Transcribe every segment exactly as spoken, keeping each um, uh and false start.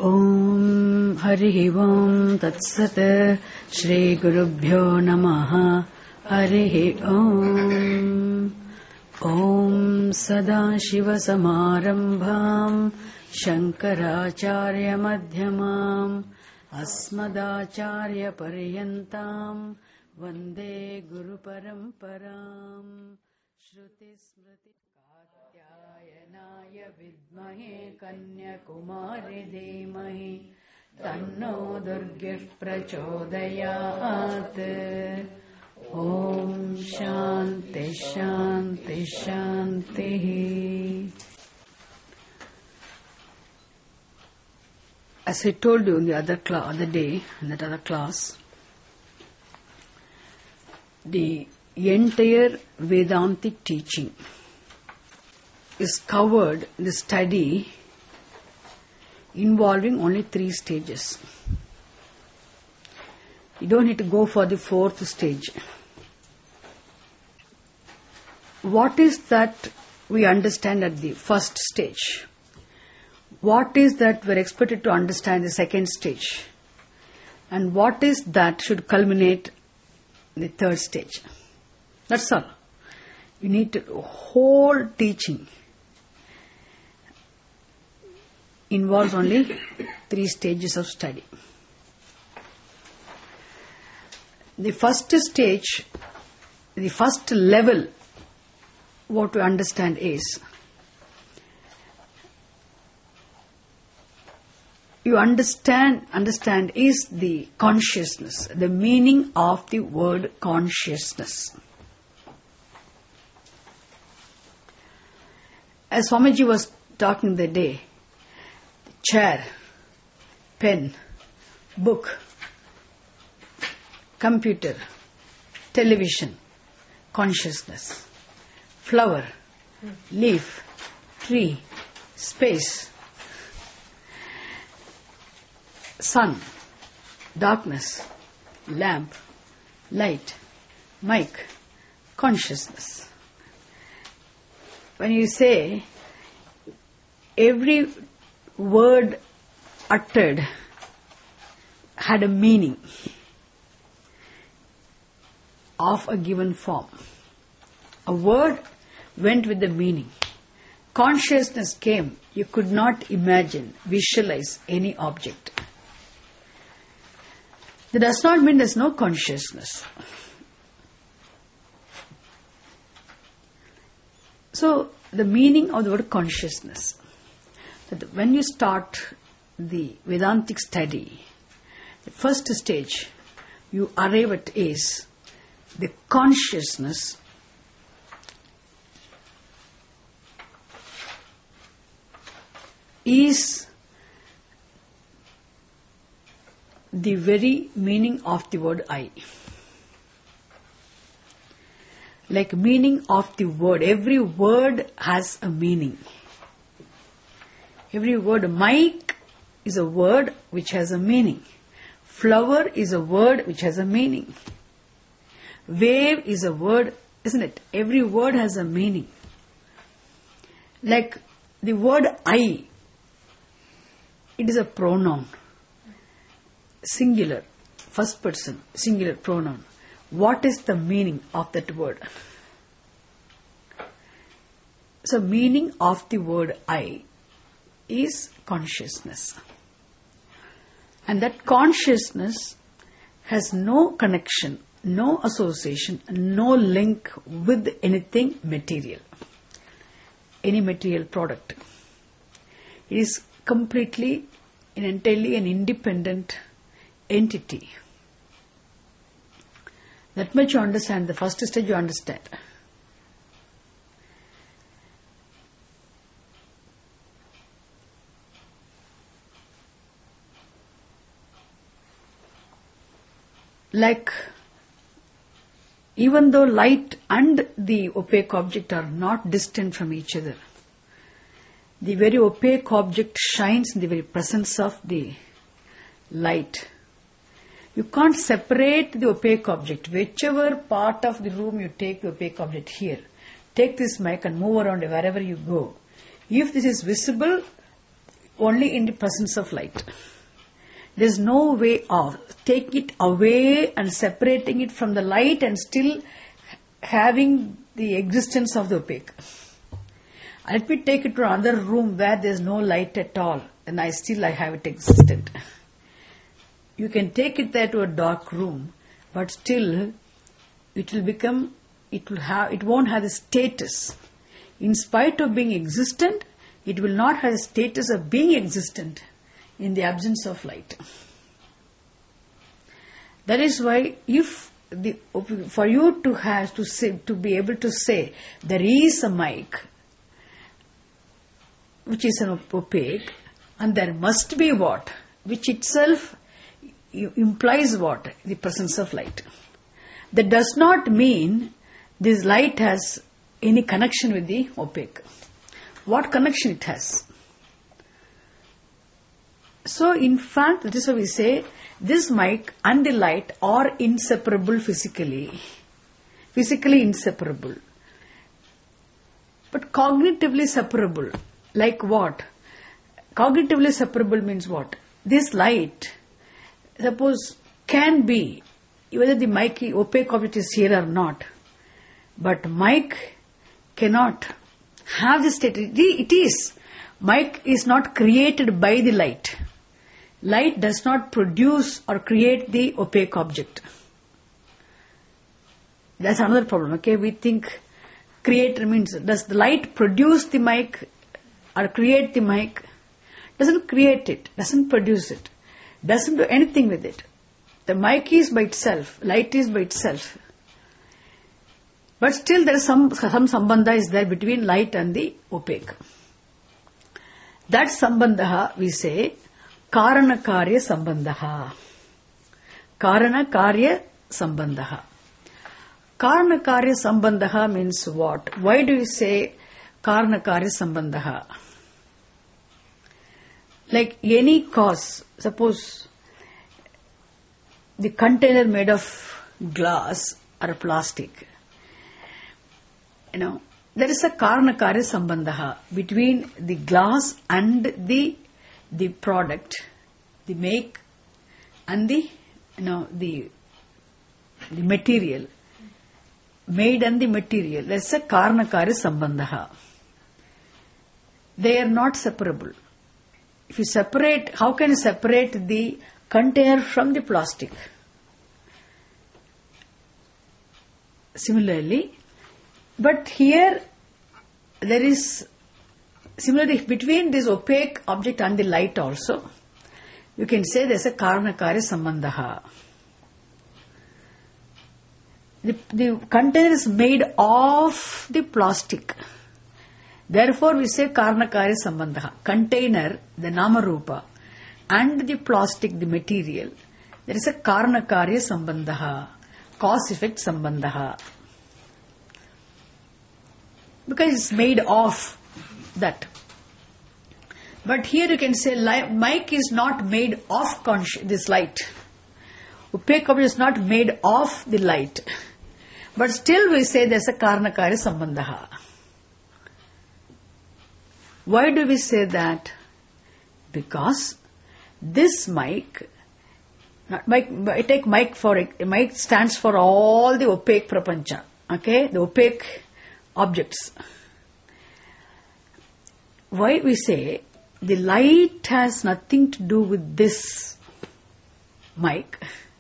Om Hari Om Tat Sat Shri Gurubhyo Namaha Hari Om Om Sada Shiva Samarambham Shankaracharya Madhyamam Asmadacharya Paryantam Vande Guru Paramparam Shruti Smriti Katyayanaaya Vidmahe Kanyakumari Dhimahi Tanno Durgah Prachodayat Om Shanti Shanti Shanti. As I told you in the other class, other day, in that other class, the entire Vedantic teaching is covered in the study involving only three stages. You don't need to go for the fourth stage. What is that we understand at the first stage? What is that we're expected to understand in the second stage? And what is that should culminate in the third stage? That's all. You need to, whole teaching involves only three stages of study. The first stage, the first level, what we understand is, you understand, understand is the consciousness, the meaning of the word consciousness. As Swamiji was talking the day, chair, pen, book, computer, television, consciousness, flower, leaf, tree, space, sun, darkness, lamp, light, mic, consciousness. When you say every word uttered had a meaning of a given form. A word went with the meaning. Consciousness came, you could not imagine, visualize any object. That does not mean there's no consciousness. So, the meaning of the word consciousness. That when you start the Vedantic study, the first stage you arrive at is the consciousness is the very meaning of the word I. Like meaning of the word. Every word has a meaning. Every word. Mic is a word which has a meaning. Flower is a word which has a meaning. Wave is a word, isn't it? Every word has a meaning. Like the word I, it is a pronoun. Singular, first person, singular pronoun. What is the meaning of that word? So, meaning of the word I is consciousness. And that consciousness has no connection, no association, no link with anything material, any material product. It is completely and entirely an independent entity. That much you understand. The first stage you understand. Like, even though light and the opaque object are not distant from each other, the very opaque object shines in the very presence of the light. You can't separate the opaque object. Whichever part of the room you take the opaque object here, take this mic and move around wherever you go. If this is visible, only in the presence of light. There is no way of taking it away and separating it from the light and still having the existence of the opaque. Let me take it to another room where there is no light at all, and I still I have it existent. You can take it there to a dark room, but still it will become, it will have, it won't have the status. In spite of being existent, it will not have the status of being existent in the absence of light. That is why, if the, for you to have to say, to be able to say there is a mic, which is an opaque, and there must be what, which itself implies what? The presence of light. That does not mean this light has any connection with the opaque. What connection it has? So in fact, that is why we say this mic and the light are inseparable physically. Physically inseparable. But cognitively separable. Like what? Cognitively separable means what? This light, suppose, can be, whether the mic opaque object is here or not, but mic cannot have this state. It is. Mic is not created by the light. Light does not produce or create the opaque object. That's another problem. Okay, we think creator means, does the light produce the mic or create the mic? Doesn't create it, doesn't produce it, doesn't do anything with it. The mic is by itself, light is by itself. But still there is some, some sambandha is there between light and the opaque. That sambandha we say karana karya sambandha. Karana karya sambandha. Karana karya sambandha means what? Why do you say karana karya sambandha? Like any cause, suppose the container made of glass or plastic, you know, there is a karana karya sambandha between the glass and the the product, the make and the, you know, the the material, made and the material. There is a karana karya sambandha. They are not separable. If you separate, how can you separate the container from the plastic? Similarly, but here there is, similarly between this opaque object and the light also, you can say there is a karana karya sambandha. The, the container is made of the plastic. Therefore, we say karana karya sambandha. Container, the nama rupa, and the plastic, the material, there is a karana karya sambandha, cause effect sambandha. Because it's made of that. But here you can say light, mic is not made of consci- this light. Opaque object is not made of the light. But still we say there's a karana karya sambandha. Why do we say that? Because this mic, not mic, I take mic for it, mic stands for all the opaque prapancha, okay, the opaque objects. Why we say the light has nothing to do with this mic.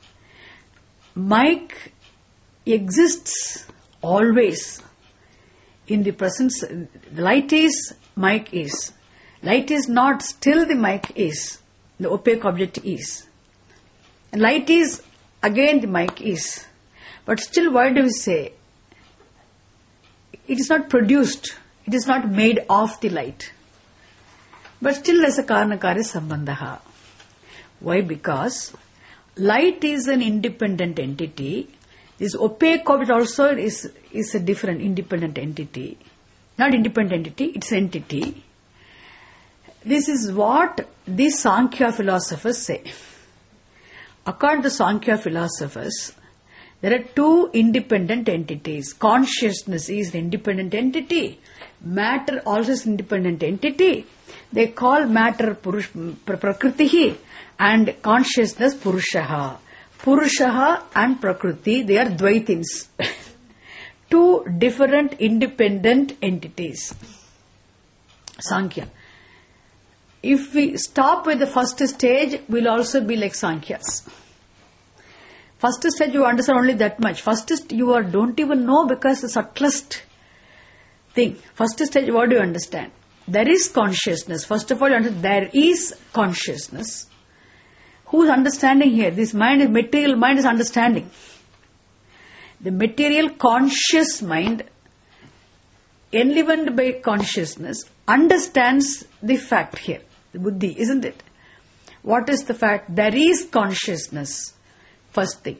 Mic exists always in the presence. The light is, mic is. Light is not, still the mic is. The opaque object is. And light is, again the mic is. But still, why do we say it is not produced, it is not made of the light? But still there is a karana karya sambandha. Why? Because light is an independent entity. This opaque object also is, is a different independent entity. Not independent entity, it's an entity. This is what the Sankhya philosophers say. According to Sankhya philosophers, There are two independent entities. Consciousness is an independent entity. Matter also is an independent entity. They call matter purush, prakriti and consciousness purushaha. Purushaha and prakriti, they are dvaitins. Two different independent entities. Sankhya. If we stop with the first stage, we'll also be like Sankhyas. First stage you understand only that much. First you are, don't even know because the subtlest thing. First stage, what do you understand? There is consciousness. First of all, you understand there is consciousness. Who is understanding here? This mind is material mind is understanding. The material conscious mind, enlivened by consciousness, understands the fact here. The buddhi, isn't it? What is the fact? There is consciousness. First thing.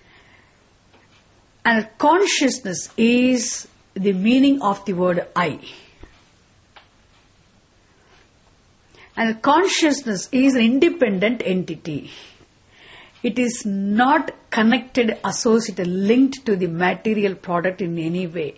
And consciousness is the meaning of the word I. And consciousness is an independent entity. It is not connected, associated, linked to the material product in any way.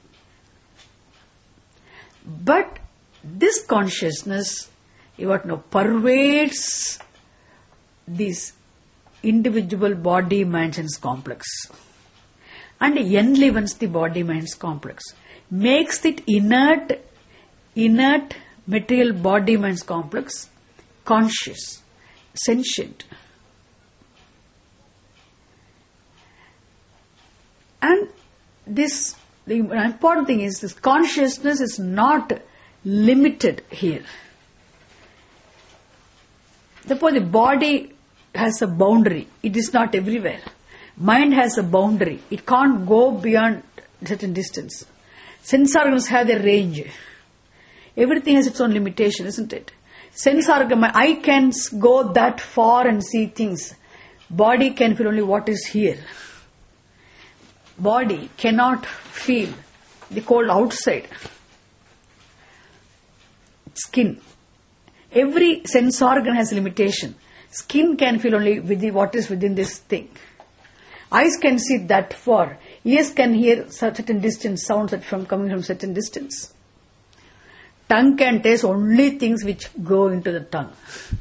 But this consciousness, you what know, pervades this individual body, mind, sense complex and enlivens the body, mind complex, makes it inert, inert material body, mind complex conscious, sentient. And this, the important thing is this consciousness is not limited here. Suppose the body has a boundary. It is not everywhere. Mind has a boundary. It can't go beyond a certain distance. Sense organs have their range. Everything has its own limitation, isn't it? Sense organ, eye can go that far and see things. Body can feel only what is here. Body cannot feel the cold outside. Skin. Every sense organ has limitation. Skin can feel only within what is within this thing. Eyes can see that far. Ears can hear certain distance sounds that from coming from certain distance. Tongue can taste only things which go into the tongue.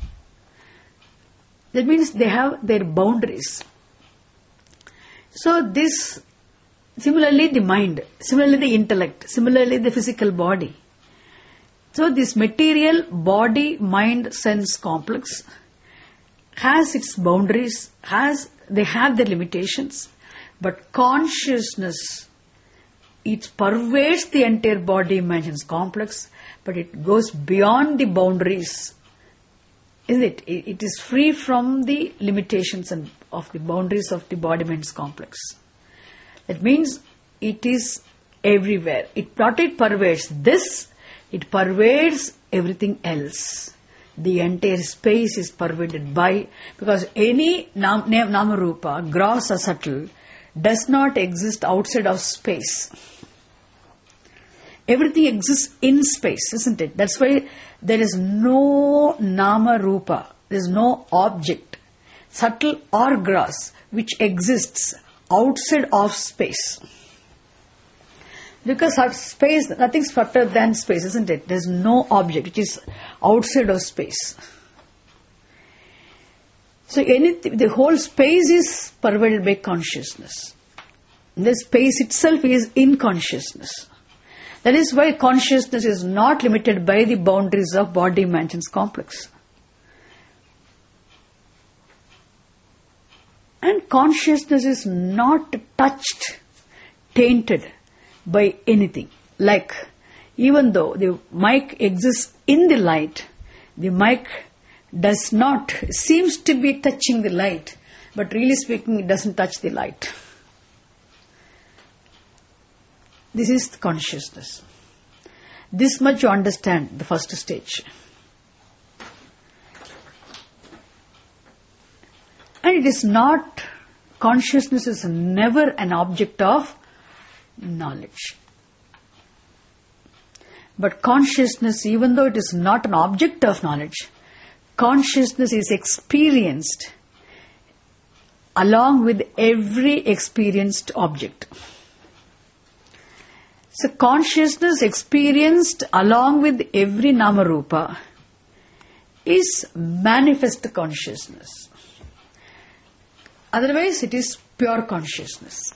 That means they have their boundaries. So this, similarly the mind, similarly the intellect, similarly the physical body. So this material body, mind, sense complex has its boundaries, has they have their limitations, but consciousness, it pervades the entire body, mind, sense complex, but it goes beyond the boundaries, isn't it? It is free from the limitations and of the boundaries of the body, mind, complex. That means it is everywhere. It not it pervades this, it pervades everything else. The entire space is pervaded by, because any nam, nama rupa, gross or subtle, does not exist outside of space. Everything exists in space, isn't it? That's why there is no nama rupa, there is no object, subtle or gross, which exists outside of space. Because our space, nothing's further than space, isn't it? There's no object which is outside of space. So anything, the whole space is pervaded by consciousness. The space itself is in consciousness. That is why consciousness is not limited by the boundaries of body, mind, sense complex. And consciousness is not touched, tainted by anything. Like, even though the mic exists in the light, the mic does not, seems to be touching the light, but really speaking, it doesn't touch the light. This is the consciousness. This much you understand, the first stage. And it is not, consciousness is never an object of knowledge. But consciousness, even though it is not an object of knowledge, consciousness is experienced along with every experienced object. So consciousness experienced along with every Namarupa is manifest consciousness. Otherwise it is pure consciousness.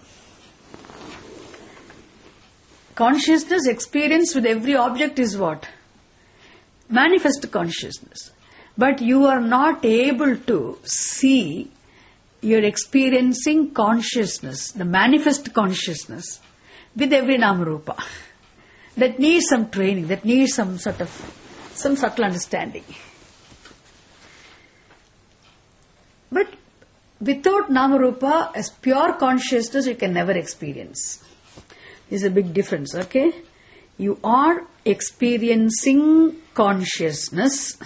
Consciousness experienced with every object is what? Manifest consciousness. But you are not able to see your experiencing consciousness, the manifest consciousness, with every Namarupa. That needs some training, that needs some sort of, some subtle understanding. But without Namarupa, as pure consciousness, you can never experience. There's a big difference, okay? You are experiencing consciousness.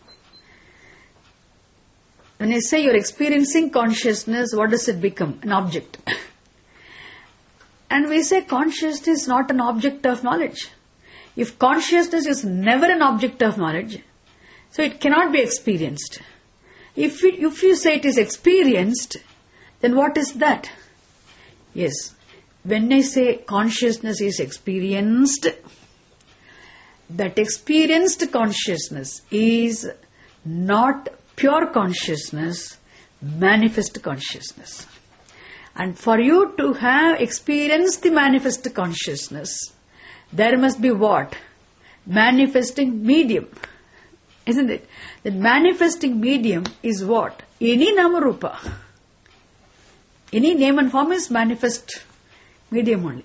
When I say you're experiencing consciousness, what does it become? An object. And we say consciousness is not an object of knowledge. If consciousness is never an object of knowledge, so it cannot be experienced. If you, if you say it is experienced, then what is that? Yes, when I say consciousness is experienced, that experienced consciousness is not pure consciousness, manifest consciousness. And for you to have experienced the manifest consciousness, there must be what? Manifesting medium. Isn't it? The manifesting medium is what? Any Namarupa. Any name and form is manifest medium only.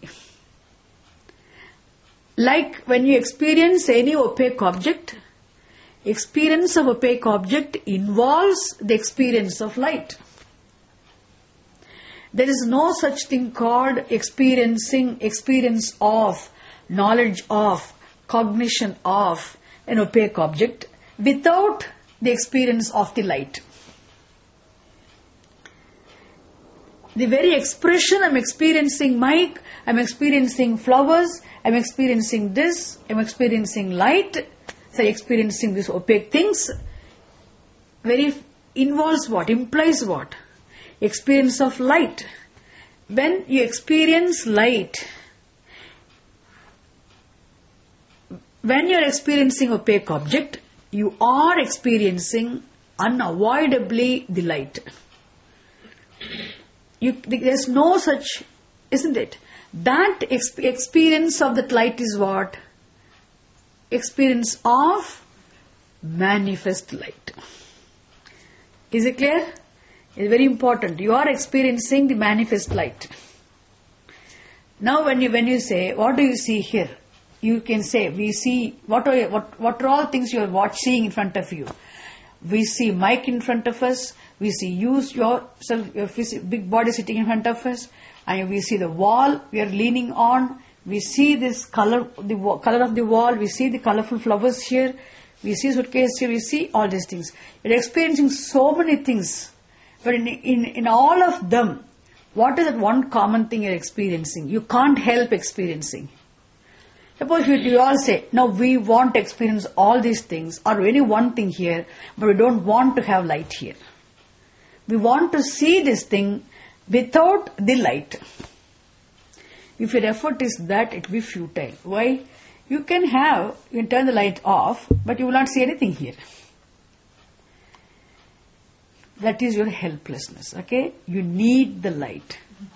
Like when you experience any opaque object, experience of opaque object involves the experience of light. There is no such thing called experiencing, experience of, knowledge of, cognition of an opaque object without the experience of the light. The very expression, I'm experiencing mic, I'm experiencing flowers, I'm experiencing this, I'm experiencing light, so experiencing these opaque things, very involves what? Implies what? Experience of light. When you experience light, when you are experiencing opaque object, you are experiencing unavoidably the light. You, there's no such, isn't it? That ex- experience of that light is what? Experience of manifest light. Is it clear? It's very important. You are experiencing the manifest light. Now when you when you say, what do you see here? You can say, we see, what are, what, what are all things you are watch, seeing in front of you? We see mic in front of us, we see you, yourself, your big body sitting in front of us, and we see the wall we are leaning on, we see this color, the color of the wall, we see the colorful flowers here, we see suitcase here, we see all these things. You're experiencing so many things, but in, in, in all of them, what is that one common thing you're experiencing? You can't help experiencing. Suppose you, you all say, no, we want to experience all these things, or any one thing here, but we don't want to have light here. We want to see this thing without the light. If your effort is that, it will be futile. Why? You can have, you can turn the light off, but you will not see anything here. That is your helplessness, okay? You need the light.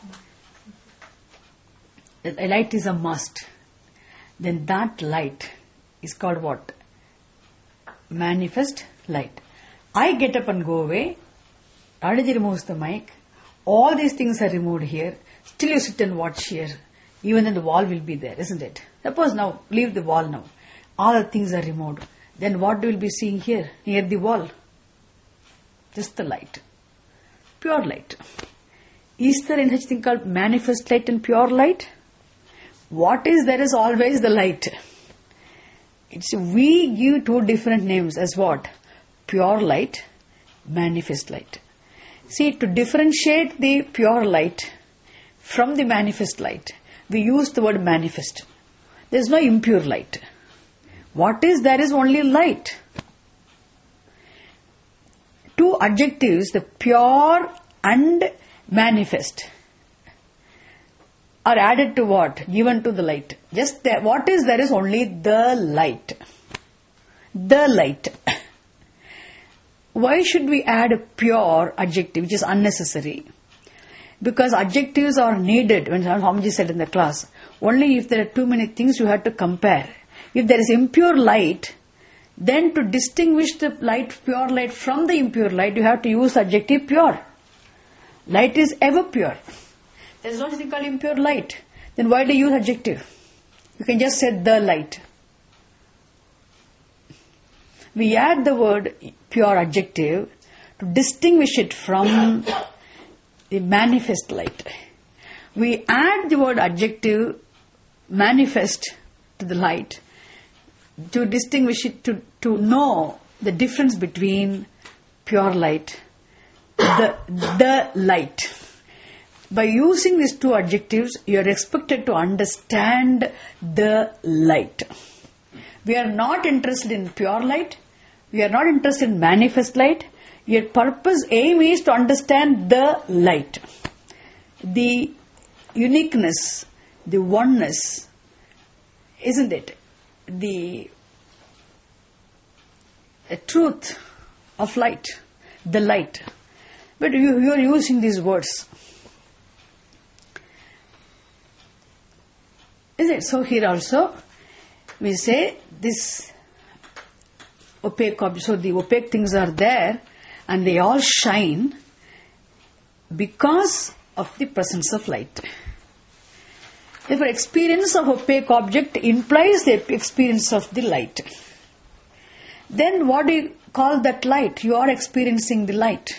The light is a must. Then that light is called what? Manifest light. I get up and go away. Radhaji removes the mic. All these things are removed here. Still you sit and watch here. Even then the wall will be there, isn't it? Suppose now, leave the wall now. All the things are removed. Then what will be seeing here, near the wall? Just the light. Pure light. Is there any such thing called manifest light and pure light? What is there is always the light. It's we give two different names as what? Pure light, manifest light. See, to differentiate the pure light from the manifest light, we use the word manifest. There is no impure light. What is there is only light. Two adjectives, the pure and manifest, are added to what? Given to the light. Just there, what is there is only the light. The light. Why should we add a pure adjective, which is unnecessary? Because adjectives are needed, when Swamiji said in the class. Only if there are too many things you have to compare. If there is impure light, then to distinguish the light, pure light from the impure light, you have to use adjective pure. Light is ever pure. There is no thing called impure light. Then why do you use adjective? You can just say the light. We add the word pure adjective to distinguish it from the manifest light. We add the word adjective manifest to the light to distinguish it, to, to know the difference between pure light, the, the light. By using these two adjectives, you are expected to understand the light. We are not interested in pure light. We are not interested in manifest light. Your purpose, aim is to understand the light. The uniqueness, the oneness, isn't it? The, the truth of light, the light. But you, you are using these words. Is it? So here also we say this opaque object. So the opaque things are there and they all shine because of the presence of light. Therefore, experience of opaque object implies the experience of the light. Then what do you call that light? You are experiencing the light.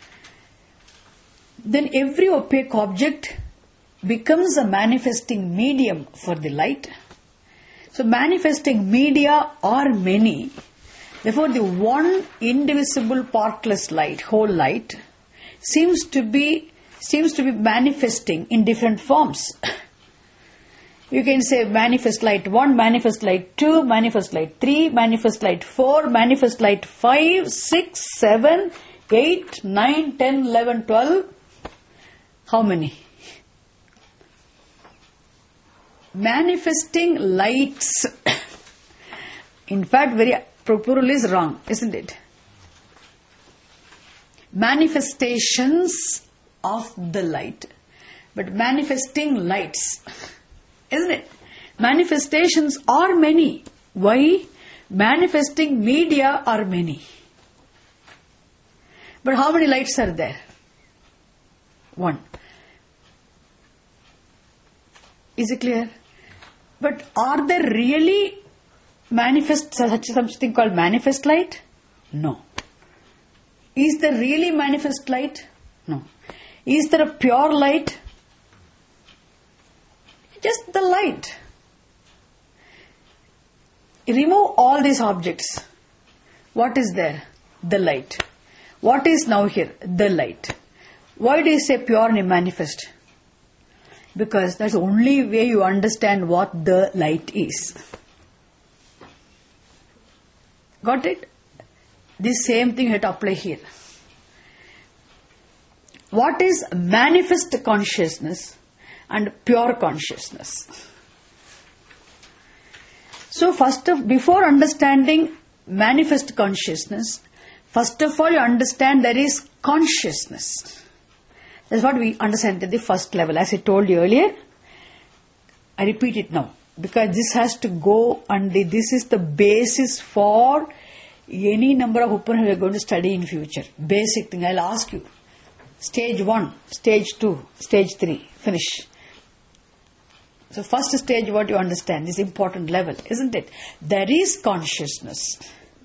Then every opaque object becomes a manifesting medium for the light. So manifesting media are many. Therefore, the one indivisible partless light, whole light, seems to be seems to be manifesting in different forms. You can say manifest light one, manifest light two, manifest light three, manifest light four, manifest light five, six, seven, eight, nine, ten, eleven, twelve. How many? Manifesting lights. In fact, very plural is wrong, isn't it? Manifestations of the light, but manifesting lights, isn't it? Manifestations are many. Why? Manifesting media are many. But how many lights are there? One. Is it clear? But are there really manifest, such something called manifest light? No. Is there really manifest light? No. Is there a pure light? Just the light. Remove all these objects. What is there? The light. What is now here? The light. Why do you say pure and manifest? Because that's the only way you understand what the light is. Got it? This same thing you have to apply here. What is manifest consciousness and pure consciousness? So first of, before understanding manifest consciousness, first of all you understand there is consciousness. That's what we understand at the first level. As I told you earlier, I repeat it now. Because this has to go and this is the basis for any number of Upanishads we are going to study in future. Basic thing. I'll ask you. Stage one, stage two, stage three. Finish. So first stage what you understand, this important level, isn't it? There is consciousness.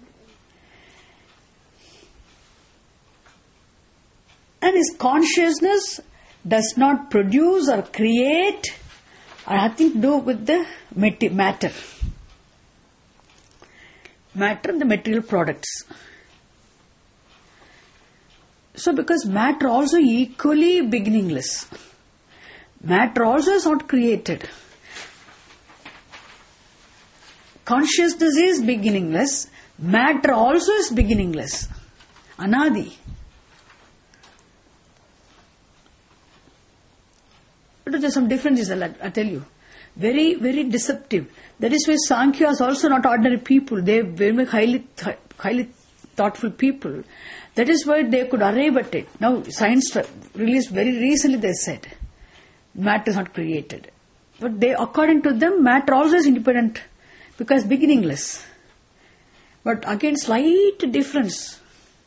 And this consciousness does not produce or create or nothing to do with the matter. Matter and the material products. So because matter also equally beginningless. Matter also is not created. Consciousness is beginningless. Matter also is beginningless. Anadi. But there's some differences, I'll, I'll tell you. Very, very deceptive. That is why Sankhya is also not ordinary people. They are very highly, highly thoughtful people. That is why they could arrive at it. Now, science released very recently, they said, matter is not created. But they, according to them, matter also is independent because beginningless. But again, slight difference.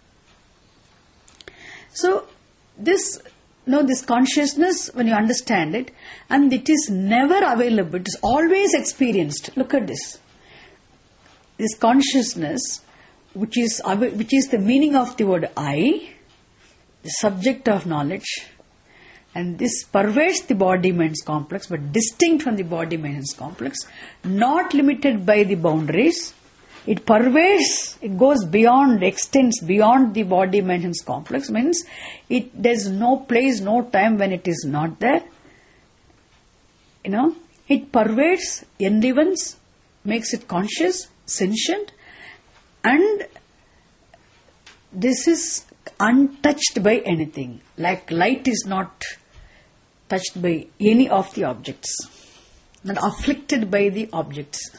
So, this, you know, this consciousness, when you understand it, and it is never available, it is always experienced. Look at this. This consciousness, which is, which is the meaning of the word I, the subject of knowledge, and this pervades the body-mind complex, but distinct from the body-mind complex, not limited by the boundaries. It pervades, it goes beyond, extends beyond the body-mind complex, means it there's no place, no time when it is not there. You know, it pervades, enlivens, makes it conscious, sentient, and this is untouched by anything. Like light is not touched by any of the objects, not afflicted by the objects.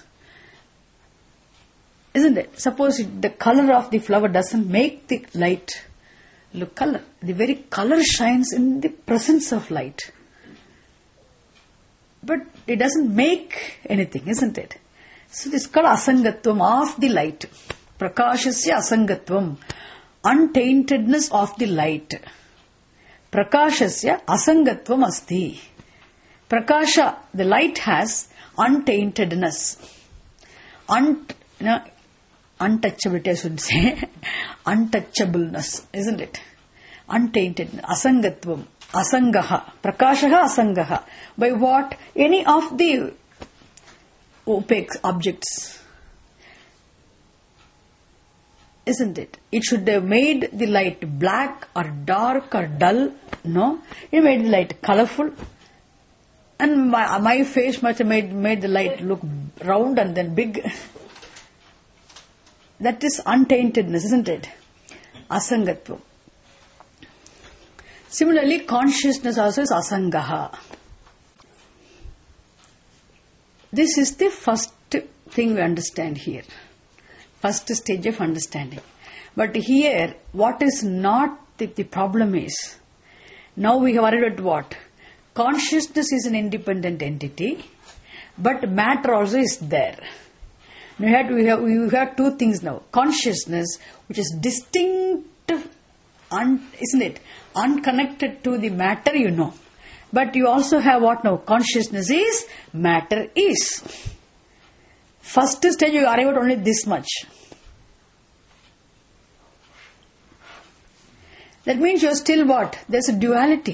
Isn't it? Suppose it, the color of the flower doesn't make the light look color. The very color shines in the presence of light. But it doesn't make anything, isn't it? So this is called asangatvam of the light. Prakashasya asangatvam. Untaintedness of the light. Prakashasya asangatvam asti. Prakasha, the light has untaintedness. Unt, you know, untouchability, I should say. Untouchableness, isn't it? Untainted. Asangatvam. Asangaha. Prakashaha asangaha. By what? Any of the opaque objects. Isn't it? It should have made the light black or dark or dull. No. It made the light colorful. And my, my face must have made, made the light look round and then big. That is untaintedness, isn't it? Asangatva. Similarly, consciousness also is asangaha. This is the first thing we understand here. First stage of understanding. But here, what is not the, the problem is, now we have arrived at what? Consciousness is an independent entity, but matter also is there. We have, we have, we have two things now. Consciousness, which is distinct, un, isn't it? Unconnected to the matter, you know. But you also have what now? Consciousness is, matter is. First stage you arrive at only this much. That means you are still what? There's a duality.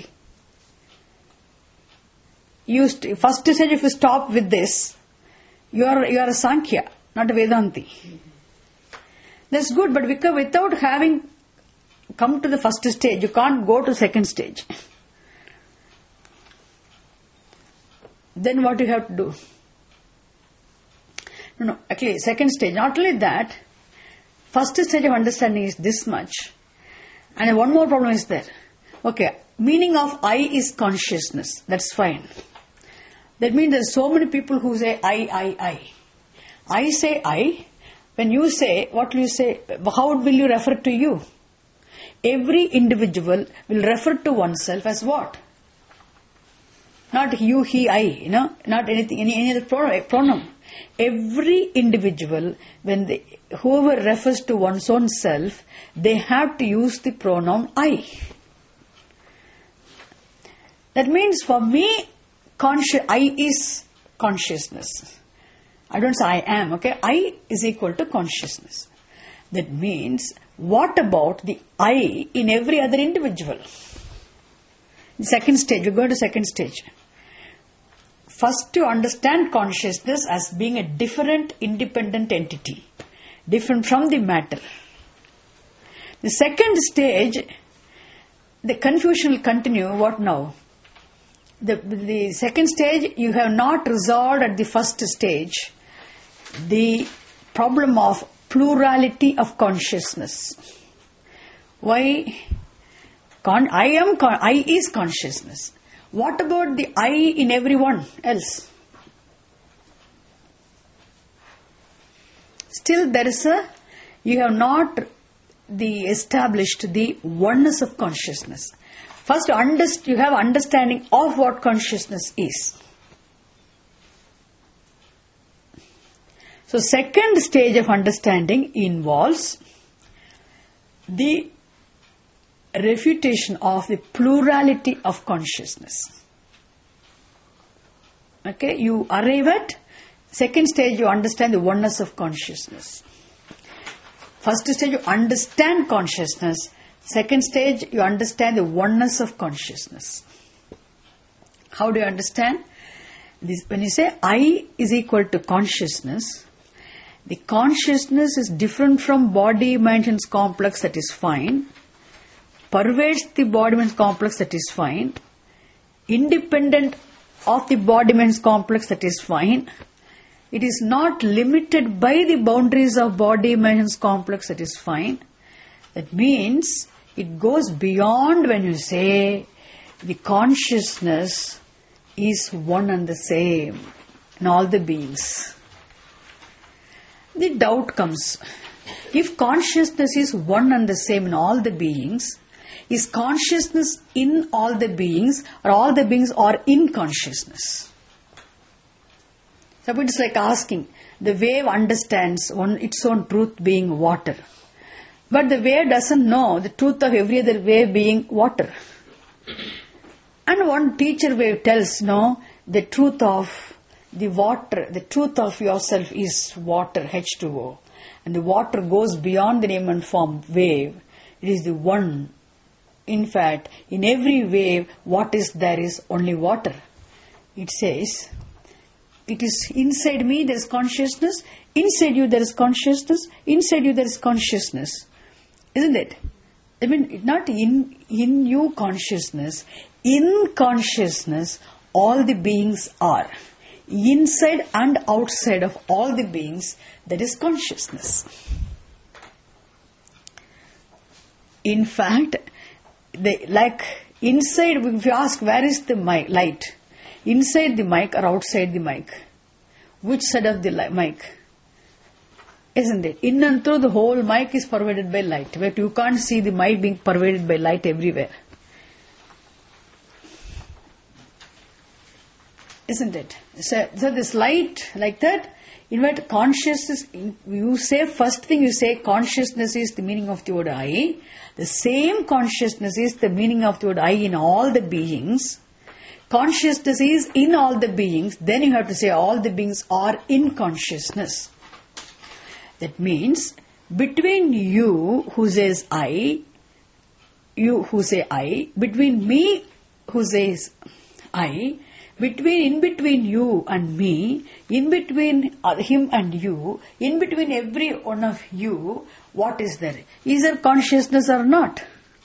You st- first stage, if you stop with this, you are you are a Sankhya, not a Vedanti. That's good, but because without having come to the first stage, you can't go to second stage. Then what you have to do? No, no, actually, second stage. Not only that, first stage of understanding is this much. And one more problem is there. Okay, meaning of I is consciousness. That's fine. That means there's so many people who say I, I, I. I say I. When you say, what will you say? How will you refer to you? Every individual will refer to oneself as what? Not you, he, I. You know, not anything, any, any other pronoun. Every individual, when they, whoever refers to one's own self, they have to use the pronoun I. That means for me, consci- I is consciousness. I don't say I am, okay? I is equal to consciousness. That means, what about the I in every other individual? The second stage, we go to second stage. First, to understand consciousness as being a different, independent entity, different from the matter. The second stage, the confusion will continue. What now? The, the second stage, you have not resolved at the first stage the problem of plurality of consciousness. Why? Con- I am. Con- I is consciousness. What about the I in everyone else? Still there is a, you have not the established the oneness of consciousness. First, underst- you have understanding of what consciousness is. So, second stage of understanding involves the refutation of the plurality of consciousness. Okay, you arrive at second stage, you understand the oneness of consciousness. First stage, you understand consciousness. Second stage, you understand the oneness of consciousness. How do you understand? This, when you say I is equal to consciousness, the consciousness is different from body-mind complex, that is fine. Pervades the body-mind complex, that is fine. Independent of the body-mind complex, that is fine. It is not limited by the boundaries of body-mind complex, that is fine. That means it goes beyond when you say the consciousness is one and the same in all the beings. The doubt comes. If consciousness is one and the same in all the beings, is consciousness in all the beings, or all the beings are in consciousness? So it's like asking, the wave understands on its own truth being water. But the wave doesn't know the truth of every other wave being water. And one teacher wave tells, no, the truth of the water, the truth of yourself is water, H two O. And the water goes beyond the name and form wave. It is the one. In fact, in every wave, what is there is only water. It says, it is inside me there is consciousness, inside you there is consciousness, inside you there is consciousness. Isn't it? I mean, not in, in you consciousness, in consciousness all the beings are. Inside and outside of all the beings, there is consciousness. In fact, they, like inside, if you ask where is the mic, light, inside the mic or outside the mic, which side of the li- mic? Isn't it? In and through the whole mic is pervaded by light, but you can't see the mic being pervaded by light everywhere. Isn't it? So, so this light like that, in fact, consciousness, you say, first thing you say, consciousness is the meaning of the word I. The same consciousness is the meaning of the word I in all the beings. Consciousness is in all the beings. Then you have to say all the beings are in consciousness. That means, between you who says I, you who say I, between me who says I, between, in between you and me, in between him and you, in between every one of you, what is there? Is there consciousness or not?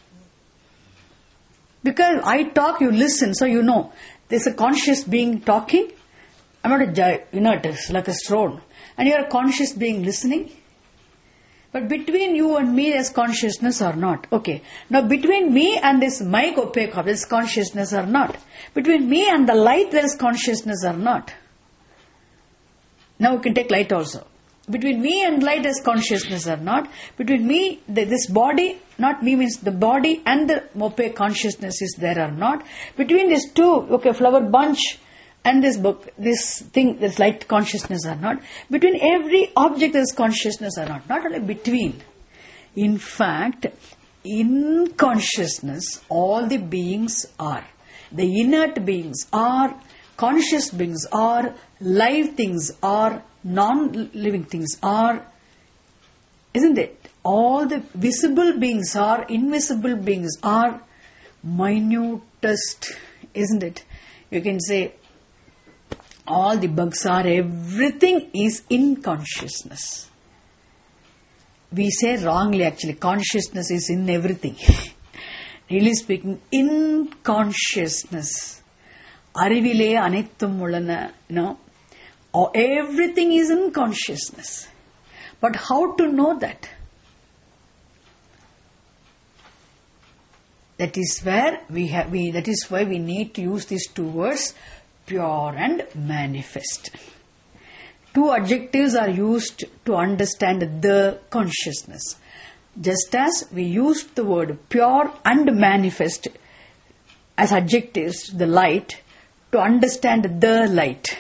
Because I talk, you listen, so you know. There's a conscious being talking. I'm not a giant, you know, it is like a stone. And you're a conscious being listening. But between you and me, there's consciousness or not? Okay. Now, between me and this mic opaque, there's consciousness or not? Between me and the light, there's consciousness or not? Now, we can take light also. Between me and light, there's consciousness or not? Between me, the, this body, not me means the body and the opaque consciousness is there or not? Between these two, okay, flower bunch and this book, this thing, this light consciousness or not? Between every object there is consciousness or not? Not only between. In fact, in consciousness, all the beings are. The inert beings are, conscious beings are, live things are, non-living things are. Isn't it? All the visible beings are, invisible beings are, minutest, isn't it? You can say, all the bugs are, everything is in consciousness. We say wrongly actually, consciousness is in everything. Really speaking, in consciousness. Arivile anithum ulana, you know, or everything is in consciousness. But how to know that? That is where we have we that is why we need to use these two words, pure and manifest. Two adjectives are used to understand the consciousness. Just as we used the word pure and manifest as adjectives, the light, to understand the light.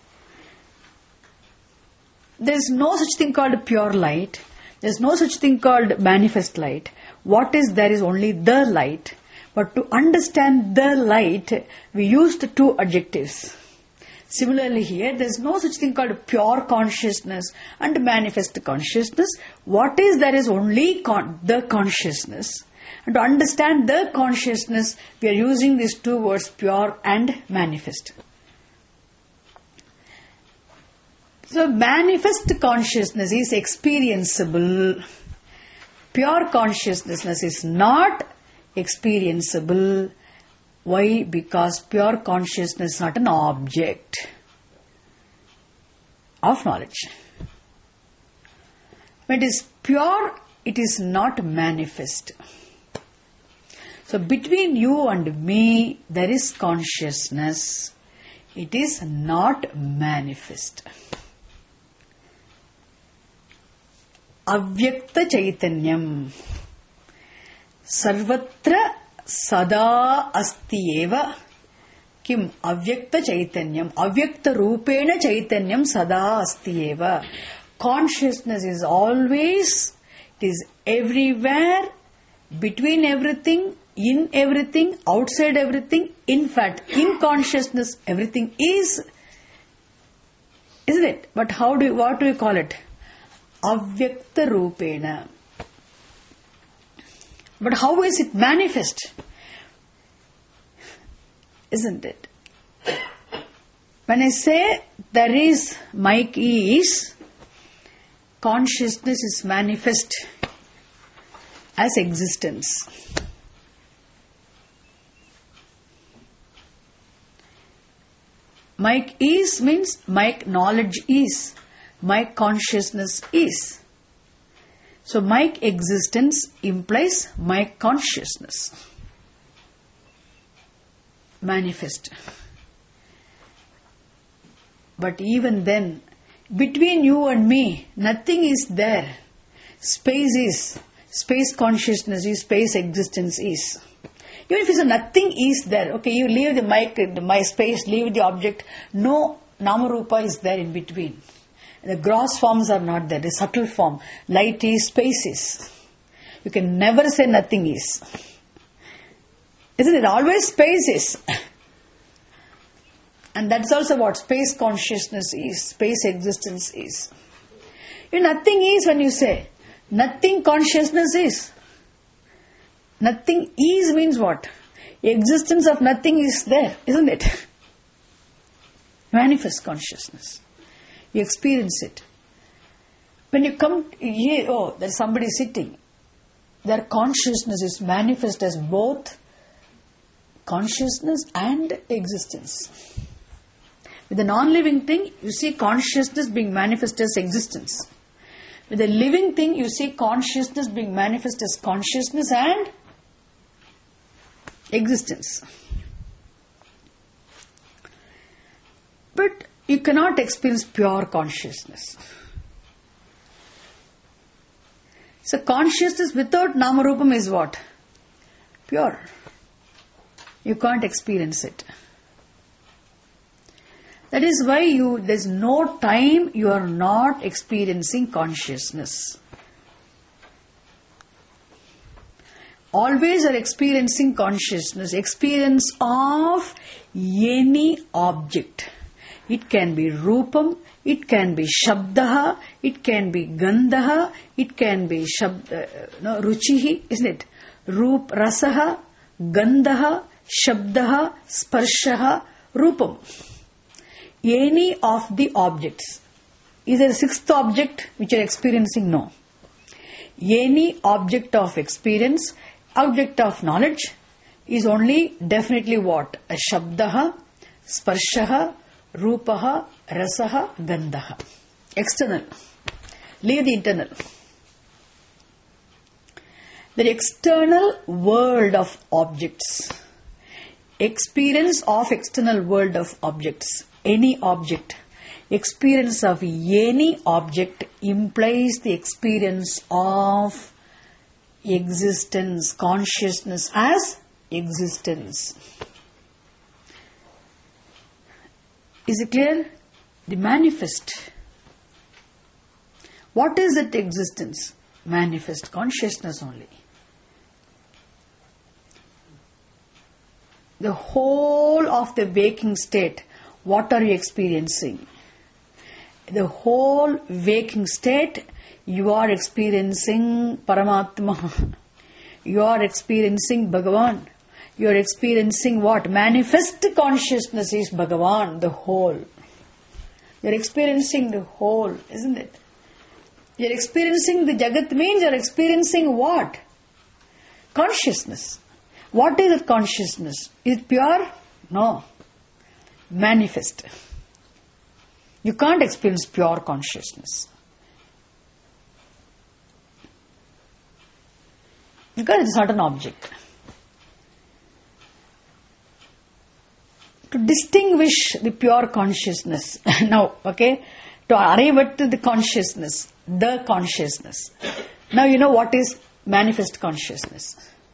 There is no such thing called pure light. There is no such thing called manifest light. What is there is only the light. But to understand the light, we used two adjectives. Similarly here, there is no such thing called pure consciousness and manifest consciousness. What is there is only con- the consciousness. And to understand the consciousness, we are using these two words, pure and manifest. So manifest consciousness is experienceable. Pure consciousness is not experienceable. Why? Because pure consciousness is not an object of knowledge. When it is pure, it is not manifest. So between you and me, there is consciousness. It is not manifest. Avyakta Chaitanyam Sarvatra Sada Asti Eva Kim Avyakta Chaitanyam Avyakta Rupena Chaitanyam Sada Asti Eva. Consciousness is always, it is everywhere, between everything, in everything, outside everything. In fact, in consciousness, everything is, isn't it? But how do you, what do you call it? Avyakta Rupena. But how is it manifest? Isn't it? When I say there is, Mike is, consciousness is manifest as existence. Mike is means my knowledge is, my consciousness is. So my existence implies my consciousness. Manifest. But even then, between you and me, nothing is there. Space is. Space consciousness is. Space existence is. Even if you say nothing is there, okay, you leave the mic, the my space, leave the object, no Namarupa is there in between. The gross forms are not there, the subtle form. Light is, space is. You can never say nothing is. Isn't it? Always space is. And that's also what space consciousness is, space existence is. You know, nothing is when you say, nothing consciousness is. Nothing is means what? Existence of nothing is there, isn't it? Manifest consciousness. You experience it. When you come here, oh, there's somebody sitting. Their consciousness is manifest as both consciousness and existence. With a non-living thing, you see consciousness being manifest as existence. With a living thing, you see consciousness being manifest as consciousness and existence. But you cannot experience pure consciousness. So consciousness without Namarupam is what? Pure. You can't experience it. That is why you there's no time you are not experiencing consciousness. Always are experiencing consciousness, experience of any object. It can be Rupam, it can be Shabdaha, it can be Gandhaha, it can be Shabda, no, Ruchihi, isn't it? Rup, Rasaha, Gandhaha, Shabdaha, Sparshaha, Rupam. Any of the objects. Is there a sixth object which you are experiencing? No. Any object of experience, object of knowledge, is only definitely what? A Shabdaha, Sparshaha, Rupaha, Rasaha, Gandhaha. External. Leave the internal. The external world of objects. Experience of external world of objects. Any object. Experience of any object implies the experience of existence, consciousness as existence. Is it clear? The manifest. What is that existence? Manifest consciousness only. The whole of the waking state, what are you experiencing? The whole waking state, you are experiencing Paramatma. You are experiencing Bhagavan. You are experiencing what? Manifest consciousness is Bhagavan, the whole. You are experiencing the whole, isn't it? You are experiencing the Jagat means you are experiencing what? Consciousness. What is that consciousness? Is it pure? No. Manifest. You can't experience pure consciousness. Because it is not an object. To distinguish the pure consciousness, now, okay, to arrive at the consciousness, the consciousness. Now you know what is manifest consciousness.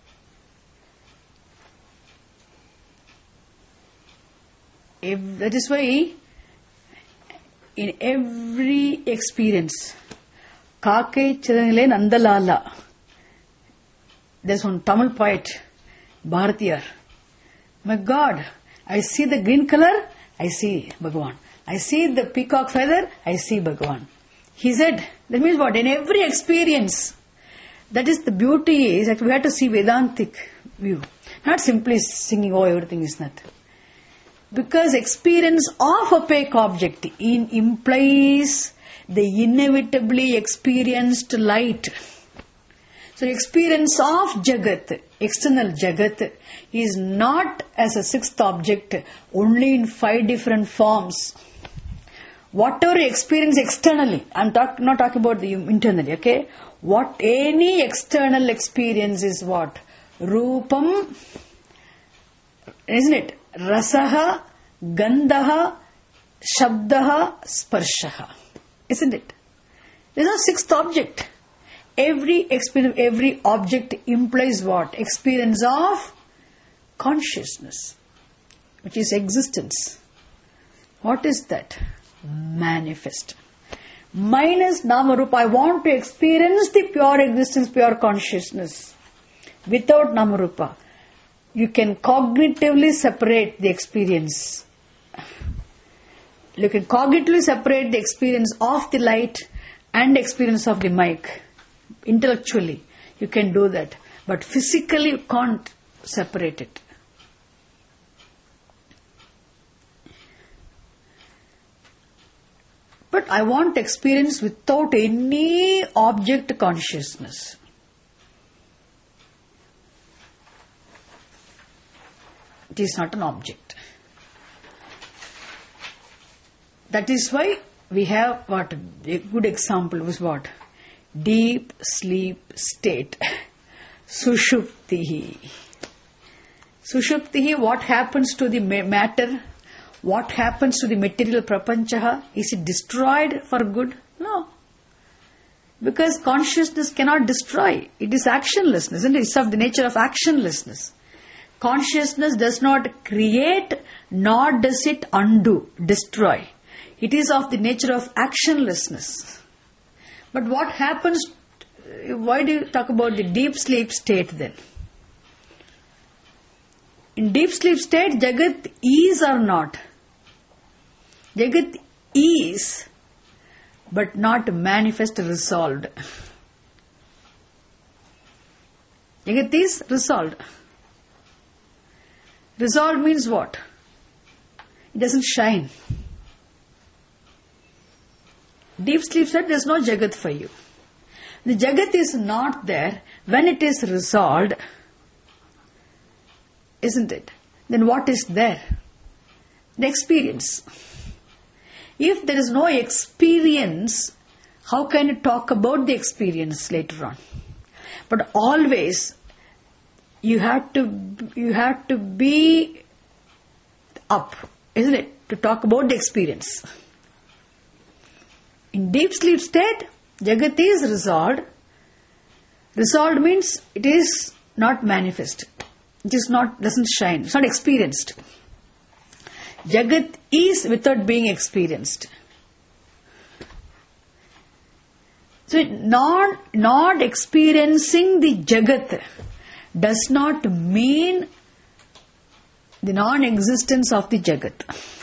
If, that is why in every experience, Kake Chidanile Nandalala, there's one Tamil poet, Bharatiyar. My God, I see the green color, I see Bhagavan. I see the peacock feather, I see Bhagavan. He said, that means what? In every experience, that is the beauty is, like we have to see Vedantic view. Not simply singing, oh, everything is not. Because experience of opaque object in implies the inevitably experienced light. So experience of Jagat, external Jagat, is not as a sixth object, only in five different forms. Whatever you experience externally, I'm talk, not talking about the internally, okay? What any external experience is what? Rupam, isn't it? Rasaha, Gandhaha, Shabdaha, Sparshaha. Isn't it? There's no sixth object. Every experience, every object implies what? Experience of consciousness, which is existence. What is that? Manifest. Minus Namarupa. I want to experience the pure existence, pure consciousness. Without Namarupa, you can cognitively separate the experience. You can cognitively separate the experience of the light and experience of the mic. Intellectually, you can do that. But physically, you can't separate it. But I want experience without any object consciousness. It is not an object. That is why we have what? A good example was what? Deep sleep state. Sushuptihi. Sushuptihi, what happens to the matter? What happens to the material prapanchaha? Is it destroyed for good? No. Because consciousness cannot destroy. It is actionlessness, isn't it? It's of the nature of actionlessness. Consciousness does not create, nor does it undo, destroy. It is of the nature of actionlessness. But what happens, why do you talk about the deep sleep state then? In deep sleep state, Jagat is or not? Jagat is, but not manifest resolved. Jagat is resolved. Resolved means what? It doesn't shine. Deep sleep state, there is no Jagat for you. The Jagat is not there when it is resolved, isn't it? Then what is there? The experience. If there is no experience, how can you talk about the experience later on? But always you have to you have to be up, isn't it, to talk about the experience. In deep sleep state, Jagat is resolved. Resolved means it is not manifest. It is not, doesn't shine. It's not experienced. Jagat is without being experienced. So not, not experiencing the Jagat does not mean the non-existence of the Jagat.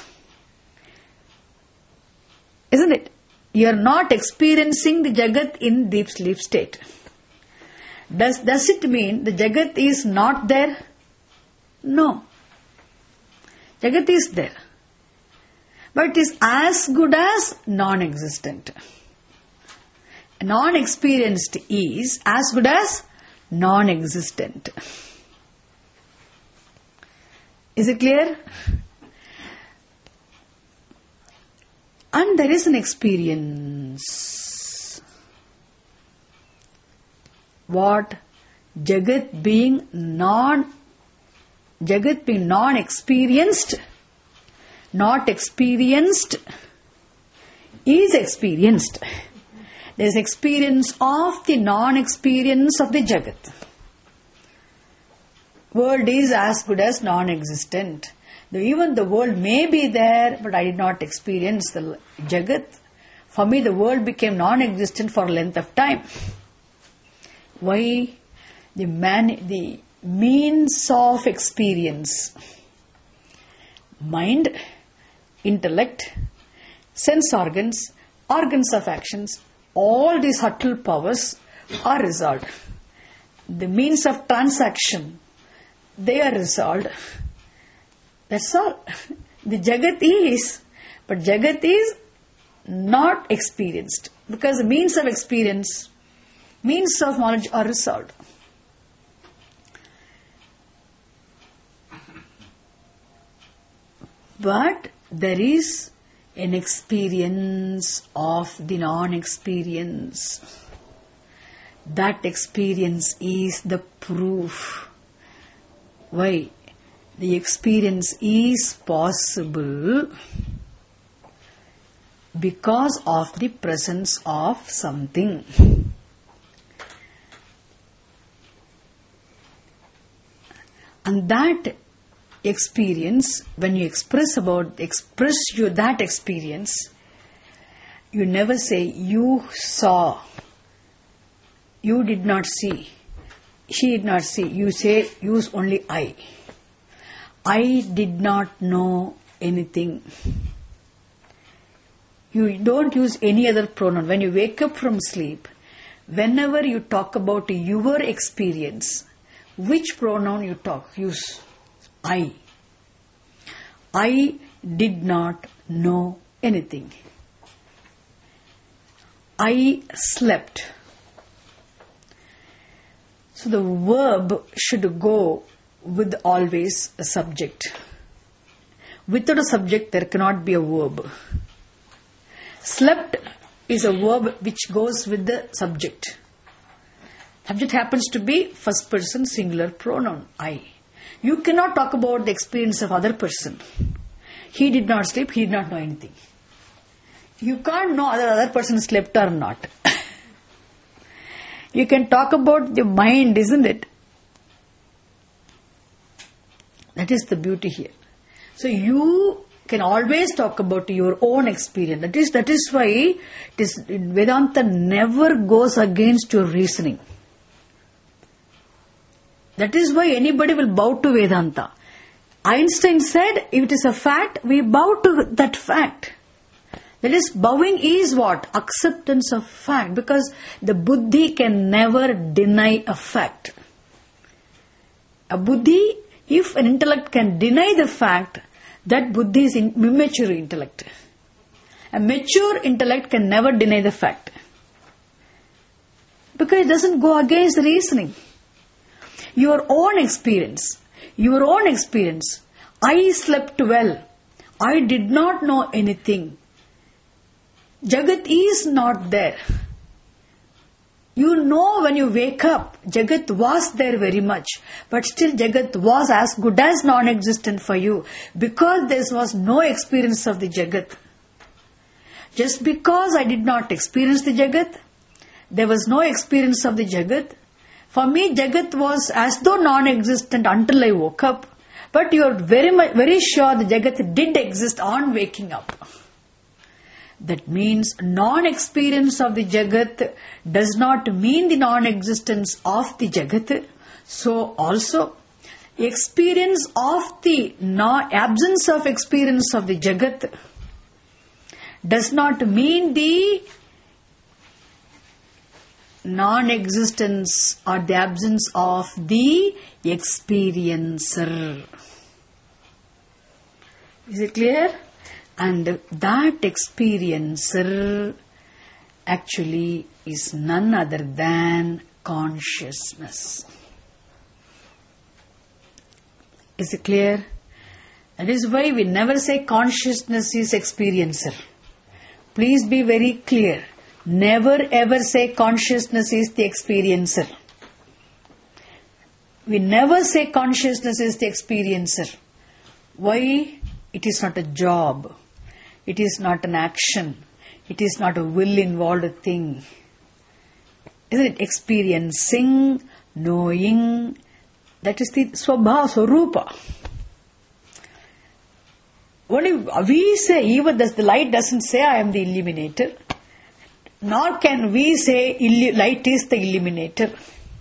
Isn't it? You are not experiencing the Jagat in deep sleep state. Does, does it mean the Jagat is not there? No. Jagat is there. But it is as good as non-existent. Non-experienced is as good as non-existent. Is it clear? And there is an experience. What? Jagat being non Jagat being non-experienced, not experienced, is experienced. There is experience of the non-experience of the Jagat. World is as good as non-existent. Even the world may be there, but I did not experience the Jagat. For me, the world became non-existent for a length of time. Why? The man, the means of experience, mind, intellect, sense organs, organs of actions, all these subtle powers are resolved. The means of transaction, they are resolved. That's all. The Jagat is, but Jagat is not experienced, because the means of experience, means of knowledge are resolved. But there is an experience of the non-experience. That experience is the proof. Why? The experience is possible because of the presence of something. And that experience, when you express about, express you that experience, you never say, you saw, you did not see, she did not see. You say, use only I. I did not know anything. You don't use any other pronoun. When you wake up from sleep, whenever you talk about your experience, which pronoun you talk? Use I. I did not know anything. I slept. So the verb should go with always a subject. Without a subject, there cannot be a verb. Slept is a verb which goes with the subject. Subject happens to be first person singular pronoun, I. You cannot talk about the experience of other person. He did not sleep, he did not know anything. You can't know whether other person slept or not. You can talk about the mind, isn't it? That is the beauty here. So you can always talk about your own experience. That is, that is why it is, Vedanta never goes against your reasoning. That is why anybody will bow to Vedanta. Einstein said, if it is a fact, we bow to that fact. That is, bowing is what? Acceptance of fact. Because the buddhi can never deny a fact. A buddhi, if an intellect can deny the fact, that buddhi is immature intellect. A mature intellect can never deny the fact. Because it doesn't go against reasoning. Your own experience, your own experience. I slept well. I did not know anything. Jagat is not there. You know when you wake up, Jagat was there very much, but still Jagat was as good as non-existent for you because there was no experience of the Jagat. Just because I did not experience the Jagat, there was no experience of the Jagat. For me, Jagat was as though non-existent until I woke up. But you are very much, very sure the Jagat did exist on waking up. That means non-experience of the Jagat does not mean the non-existence of the Jagat. So also, experience of the no, absence of experience of the Jagat does not mean the non-existence or the absence of the experiencer. Is it clear? And that experiencer actually is none other than consciousness. Is it clear? That is why we never say consciousness is experiencer. Please be very clear. Never ever say consciousness is the experiencer. We never say consciousness is the experiencer. Why? It is not a job. It is not an action. It is not a will-involved thing. Isn't it? Experiencing, knowing, that is the swabhava, swarupa. Only we say, even the light doesn't say I am the illuminator. Nor can we say light is the illuminator.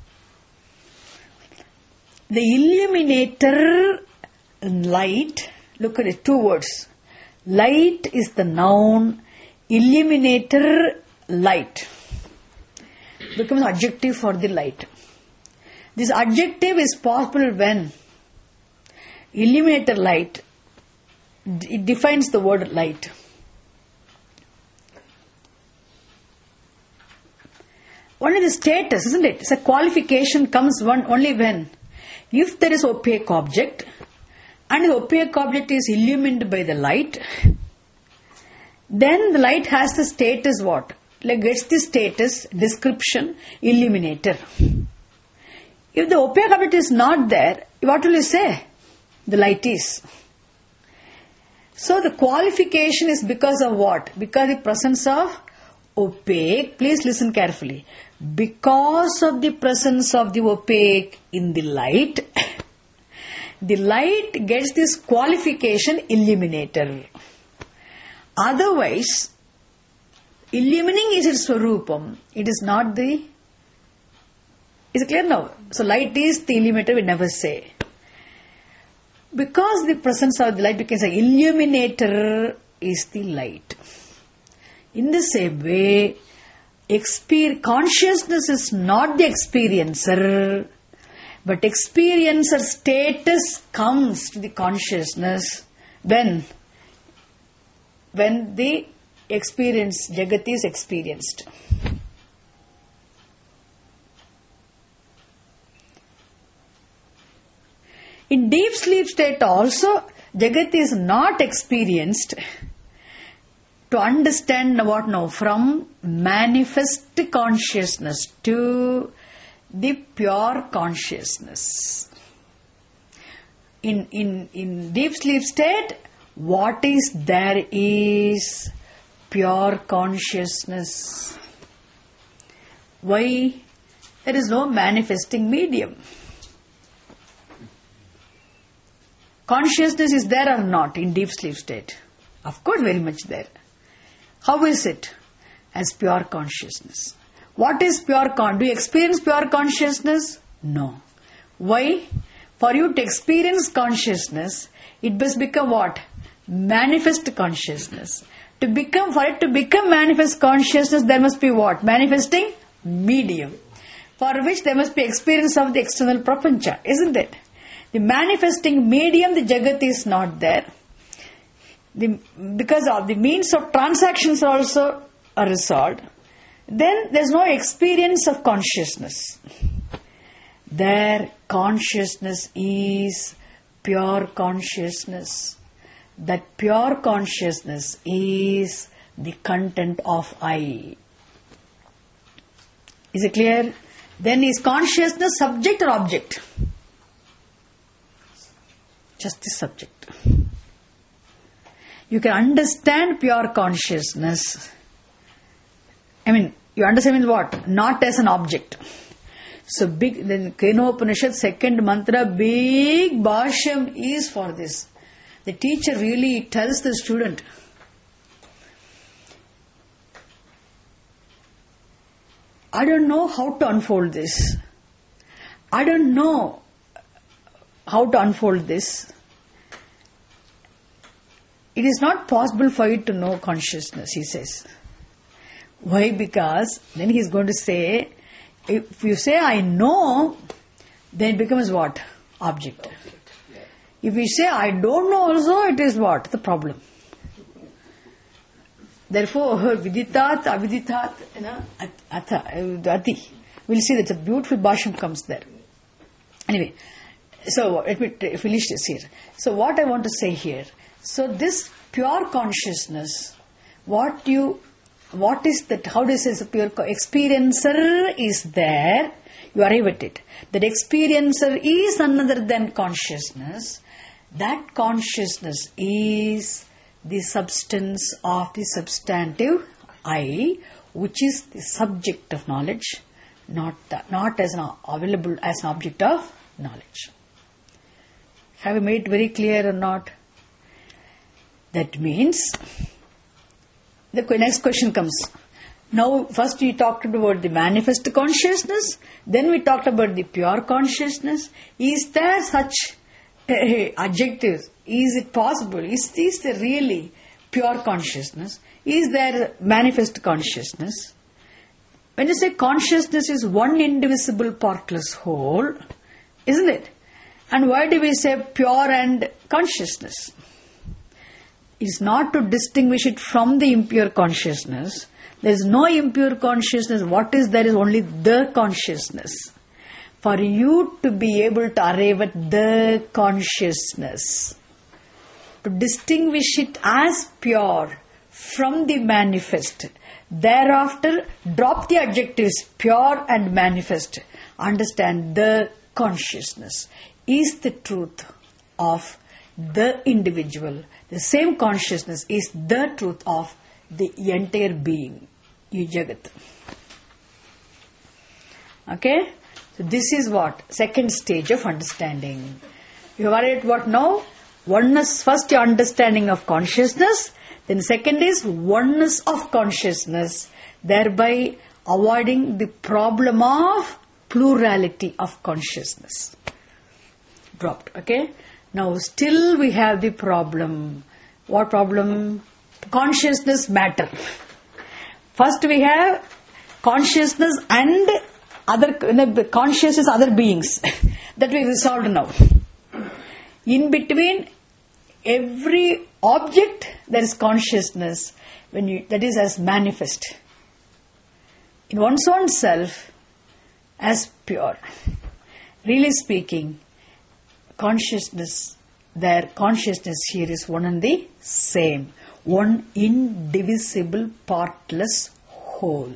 The illuminator and light, look at it, two words. Light is the noun, illuminator, light. Becomes adjective for the light. This adjective is possible when illuminator light, it defines the word light. Only the status, isn't it? It's a qualification comes one only when, if there is opaque object, and the opaque object is illumined by the light, then the light has the status what? Like gets the status, description, illuminator. If the opaque object is not there, what will you say? The light is. So the qualification is because of what? Because the presence of opaque, please listen carefully. Because of the presence of the opaque in the light, the light gets this qualification illuminator. Otherwise, illumining is its swarupam. It is not the... Is it clear now? So light is the illuminator, we never say. Because the presence of the light, we can say illuminator is the light. In the same way, Exper- consciousness is not the experiencer, but experiencer status comes to the consciousness when, when the experience, Jagat is experienced. In deep sleep state also, Jagat is not experienced. To understand what now? From manifest consciousness to the pure consciousness. In, in, in deep sleep state, what is there is pure consciousness. Why? There is no manifesting medium. Consciousness is there or not in deep sleep state? Of course, very much there. How is it? As pure consciousness. What is pure con? Do you experience pure consciousness? No. Why? For you to experience consciousness, it must become what? Manifest consciousness. To become, for it to become manifest consciousness, there must be what? Manifesting medium. For which there must be experience of the external prapancha, isn't it? The manifesting medium, the Jagat is not there. The, because of the means of transactions also are resolved, then there is no experience of consciousness. There, consciousness is pure consciousness. That pure consciousness is the content of I. Is it clear? Then is consciousness subject or object? Just the subject. You can understand pure consciousness. I mean, you understand what? Not as an object. So big, then Kenopanishad second mantra, big bhashyam is for this. The teacher really tells the student, I don't know how to unfold this. I don't know how to unfold this. It is not possible for you to know consciousness, he says. Why? Because then he is going to say, if you say I know, then it becomes what? Object. Object. Yeah. If you say I don't know also, it is what? The problem. Therefore, viditat, aviditat, you know, atha, ati. We'll see that a beautiful bhashyam comes there. Anyway, so let me finish this here. So what I want to say here, so this pure consciousness, what you, what is that, how do you say it's a pure experiencer is there, you arrive at it. That experiencer is none other than consciousness. That consciousness is the substance of the substantive I, which is the subject of knowledge, not the, not as an available as an object of knowledge. Have I made it very clear or not? That means the next question comes. Now, first we talked about the manifest consciousness, then we talked about the pure consciousness. Is there such uh, adjectives? Is it possible? Is this the really pure consciousness? Is there manifest consciousness? When you say consciousness is one indivisible partless whole, isn't it? And why do we say pure and consciousness? It's not to distinguish it from the impure consciousness. There is no impure consciousness. What is there is only the consciousness. For you to be able to arrive at the consciousness, to distinguish it as pure from the manifest, thereafter drop the adjectives pure and manifest, understand the consciousness is the truth of the individual. The same consciousness is the truth of the entire being, you Jagat. Okay? So this is what? Second stage of understanding. You are at what now? Oneness, first your understanding of consciousness, then second is oneness of consciousness, thereby avoiding the problem of plurality of consciousness. Dropped, okay? Now still we have the problem. What problem? Consciousness matter. First we have consciousness and other consciousness, other beings that we resolved now. In between every object there is consciousness, when you, that is as manifest. In one's own self as pure. Really speaking, consciousness, their consciousness here is one and the same. One indivisible, partless whole.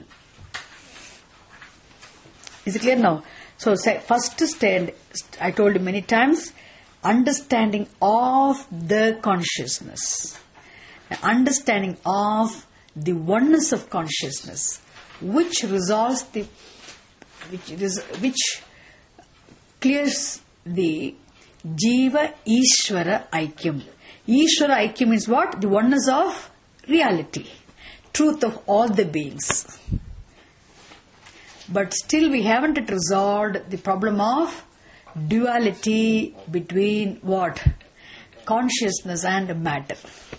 Is it clear now? So first stand, I told you many times, understanding of the consciousness. Understanding of the oneness of consciousness, which resolves the, which is, which clears the Jiva Ishvara Aikyam. Ishvara Aikyam means what? The oneness of reality, truth of all the beings. But still we haven't resolved the problem of duality between what? Consciousness and matter.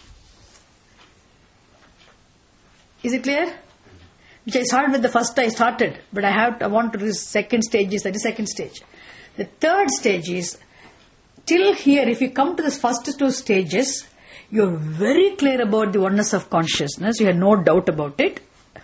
Is it clear? Which I started with the first I started, but I have I want to do second stage is that is second stage. The third stage is, till here, if you come to the first two stages, you're very clear about the oneness of consciousness, you have no doubt about it.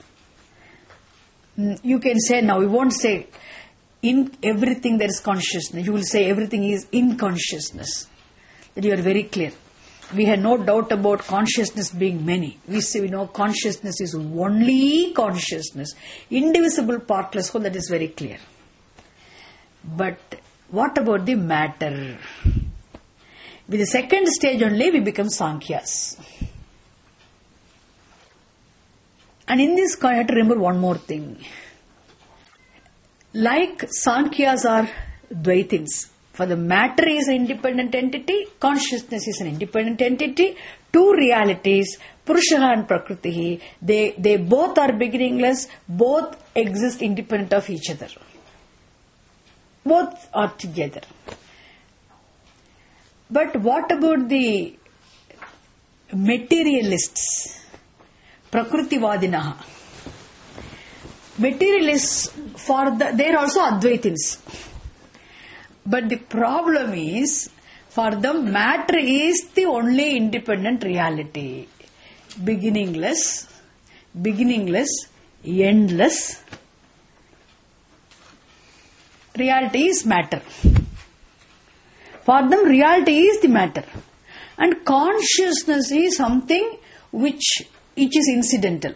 You can say now, we won't say in everything there is consciousness, you will say everything is in consciousness. That you are very clear. we had no doubt about consciousness being many. We say we know consciousness is only consciousness. Indivisible, partless whole, that is very clear. But what about the matter? With the second stage only we become Sankhyas. And in this, I have to remember one more thing. Like Sankhyas are Dvaitins. For the matter is an independent entity, consciousness is an independent entity, two realities, Purusha and Prakriti, they, they both are beginningless, both exist independent of each other. Both are together. But what about the materialists? Prakritivadinaha. Materialists, for the, they are also Advaitins. But the problem is, for them, matter is the only independent reality. Beginningless, beginningless, endless. Reality is matter. For them, reality is the matter. And consciousness is something which, which is incidental.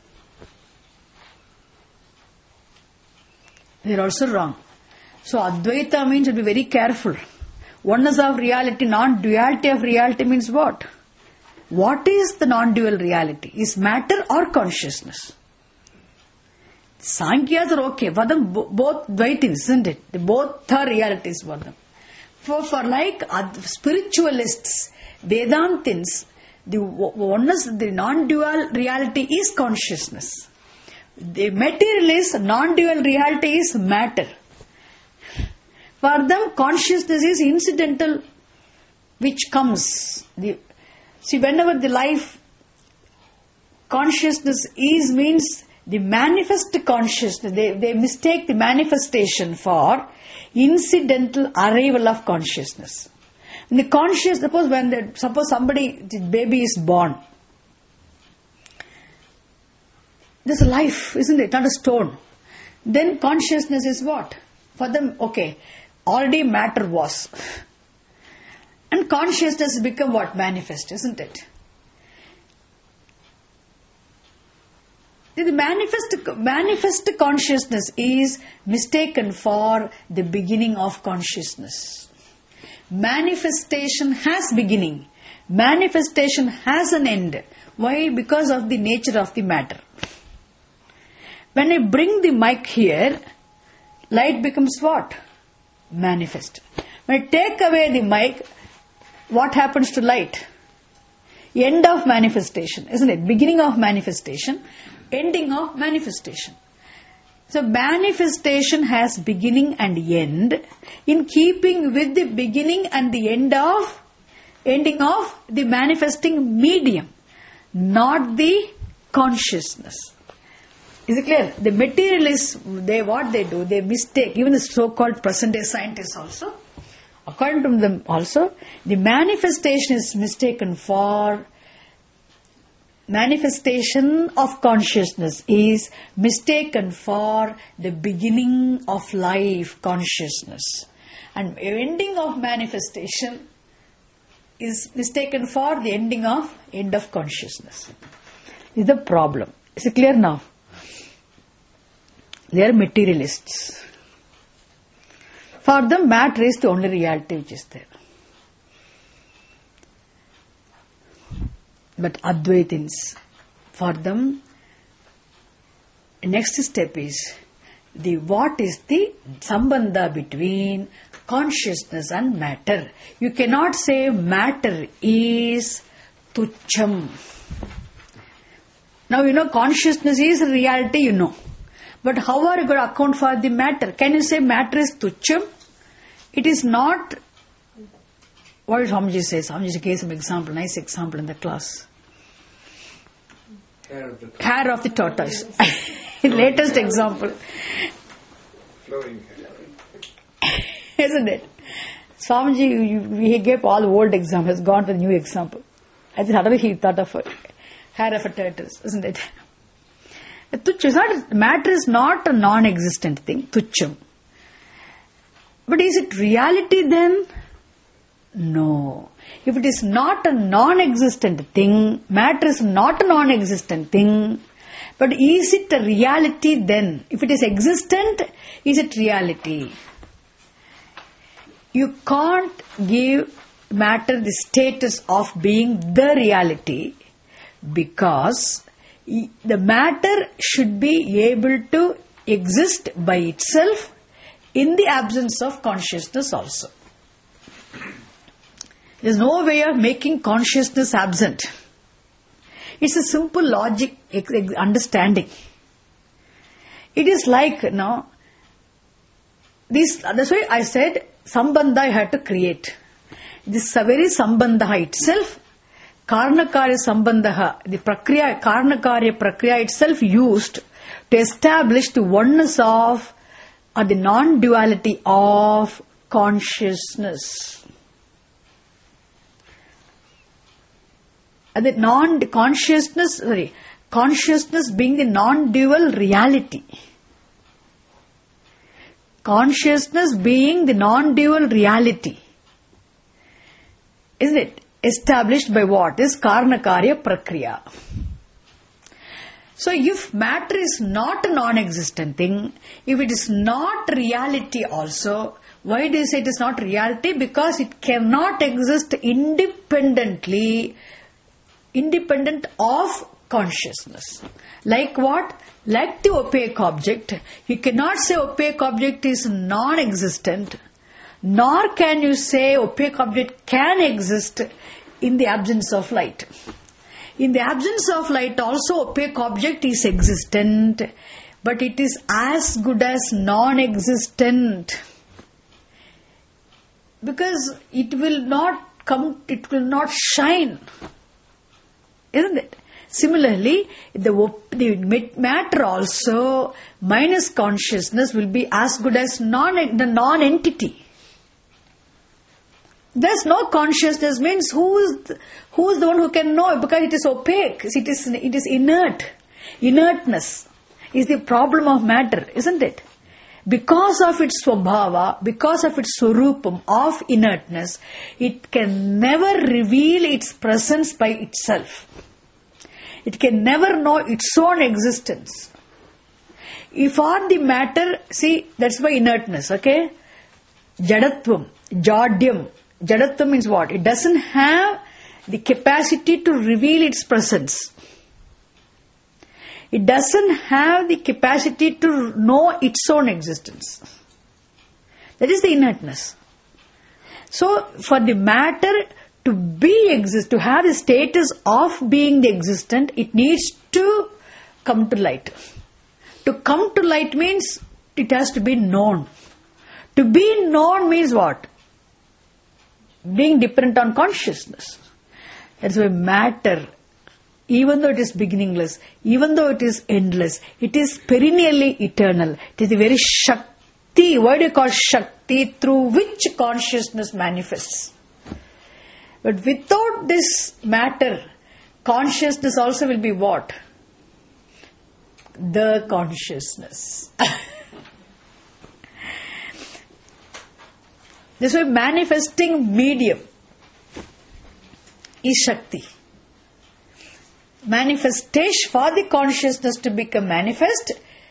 They are also wrong. So Advaita means to be very careful. Oneness of reality, non-duality of reality means what? What is the non-dual reality? Is matter or consciousness? Sankhyas are okay. For them, both Dvaitins, isn't it? They both are realities for them. For, for like spiritualists, Vedantins, the oneness, the non-dual reality is consciousness. The materialist, non-dual reality is matter. For them, consciousness is incidental, which comes. The, see, whenever the life consciousness is means the manifest consciousness, they, they mistake the manifestation for incidental arrival of consciousness. And the conscious, suppose when the, suppose somebody, the baby is born, there's a life, isn't it? Not a stone. Then consciousness is what? For them, okay, already matter was. And consciousness has become what? Manifest, isn't it? The manifest, manifest consciousness is mistaken for the beginning of consciousness. Manifestation has beginning. Manifestation has an end. Why? Because of the nature of the matter. When I bring the mic here, light becomes what? Manifest. When I take away the mic, what happens to light? End of manifestation, isn't it? Beginning of manifestation, ending of manifestation. So manifestation has beginning and end in keeping with the beginning and the end of ending of the manifesting medium, not the consciousness. Is it clear? The materialists, they what they do, they mistake, even the so-called present-day scientists also, according to them also, the manifestation is mistaken for, manifestation of consciousness is mistaken for the beginning of life consciousness. And ending of manifestation is mistaken for the ending of end of consciousness. Is the problem. Is it clear now? They are materialists. For them, matter is the only reality which is there. But Advaitins, for them, next step is the what is the sambandha between consciousness and matter. You cannot say matter is tucham. Now you know consciousness is reality, you know. But how are you going to account for the matter? Can you say matter is tucham? It is not. What did Swamiji say? Swamiji gave some example, nice example in the class. Hair of the, Hair of the tortoise. Latest example. Flowing hair. Isn't it? Swamiji, he gave all old examples, has gone for the new example. I think suddenly he thought of a hair of a tortoise, isn't it? Tucham is not, matter is not a non-existent thing, tucham. But is it reality then? No. If it is not a non-existent thing, matter is not a non-existent thing, but is it a reality then? If it is existent, is it reality? You can't give matter the status of being the reality, because the matter should be able to exist by itself in the absence of consciousness also. There is no way of making consciousness absent. It's a simple logic understanding. It is like, you know, this, that's why I said Sambandha I had to create. This very Sambandha itself, Karnakarya Sambandha, the Prakriya, Karnakarya Prakriya itself used to establish the oneness of or the non-duality of consciousness. And the non-consciousness, sorry, consciousness being the non-dual reality. Consciousness being the non-dual reality. Isn't it? Established by what? Is Karnakarya Prakriya. So if matter is not a non-existent thing, if it is not reality also, why do you say it is not reality? Because it cannot exist independently, independent of consciousness. Like what? Like the opaque object. You cannot say opaque object is non-existent, nor can you say opaque object can exist in the absence of light. In the absence of light also opaque object is existent, but it is as good as non-existent, because it will not come, it will not shine, isn't it? Similarly, the, the matter also minus consciousness will be as good as non, the non-entity. There's no consciousness means who is the, who is the one who can know, because it is opaque, it is it is inert. Inertness is the problem of matter, isn't it? Because of its swabhava, because of its swarupam of inertness, it can never reveal its presence by itself. It can never know its own existence. If on the matter, see, that's why inertness, okay? Jadatvam, jadyam. Jadatvam means what? It doesn't have the capacity to reveal its presence. It doesn't have the capacity to know its own existence. That is the inertness. So, for the matter to be exist, to have the status of being the existent, it needs to come to light. To come to light means it has to be known. To be known means what? Being dependent on consciousness. That's why matter, even though it is beginningless, even though it is endless, it is perennially eternal. It is the very Shakti, why do you call Shakti? Through which consciousness manifests. But without this matter, consciousness also will be what? The consciousness. This way, manifesting medium is Shakti. Manifestation for the consciousness to become manifest,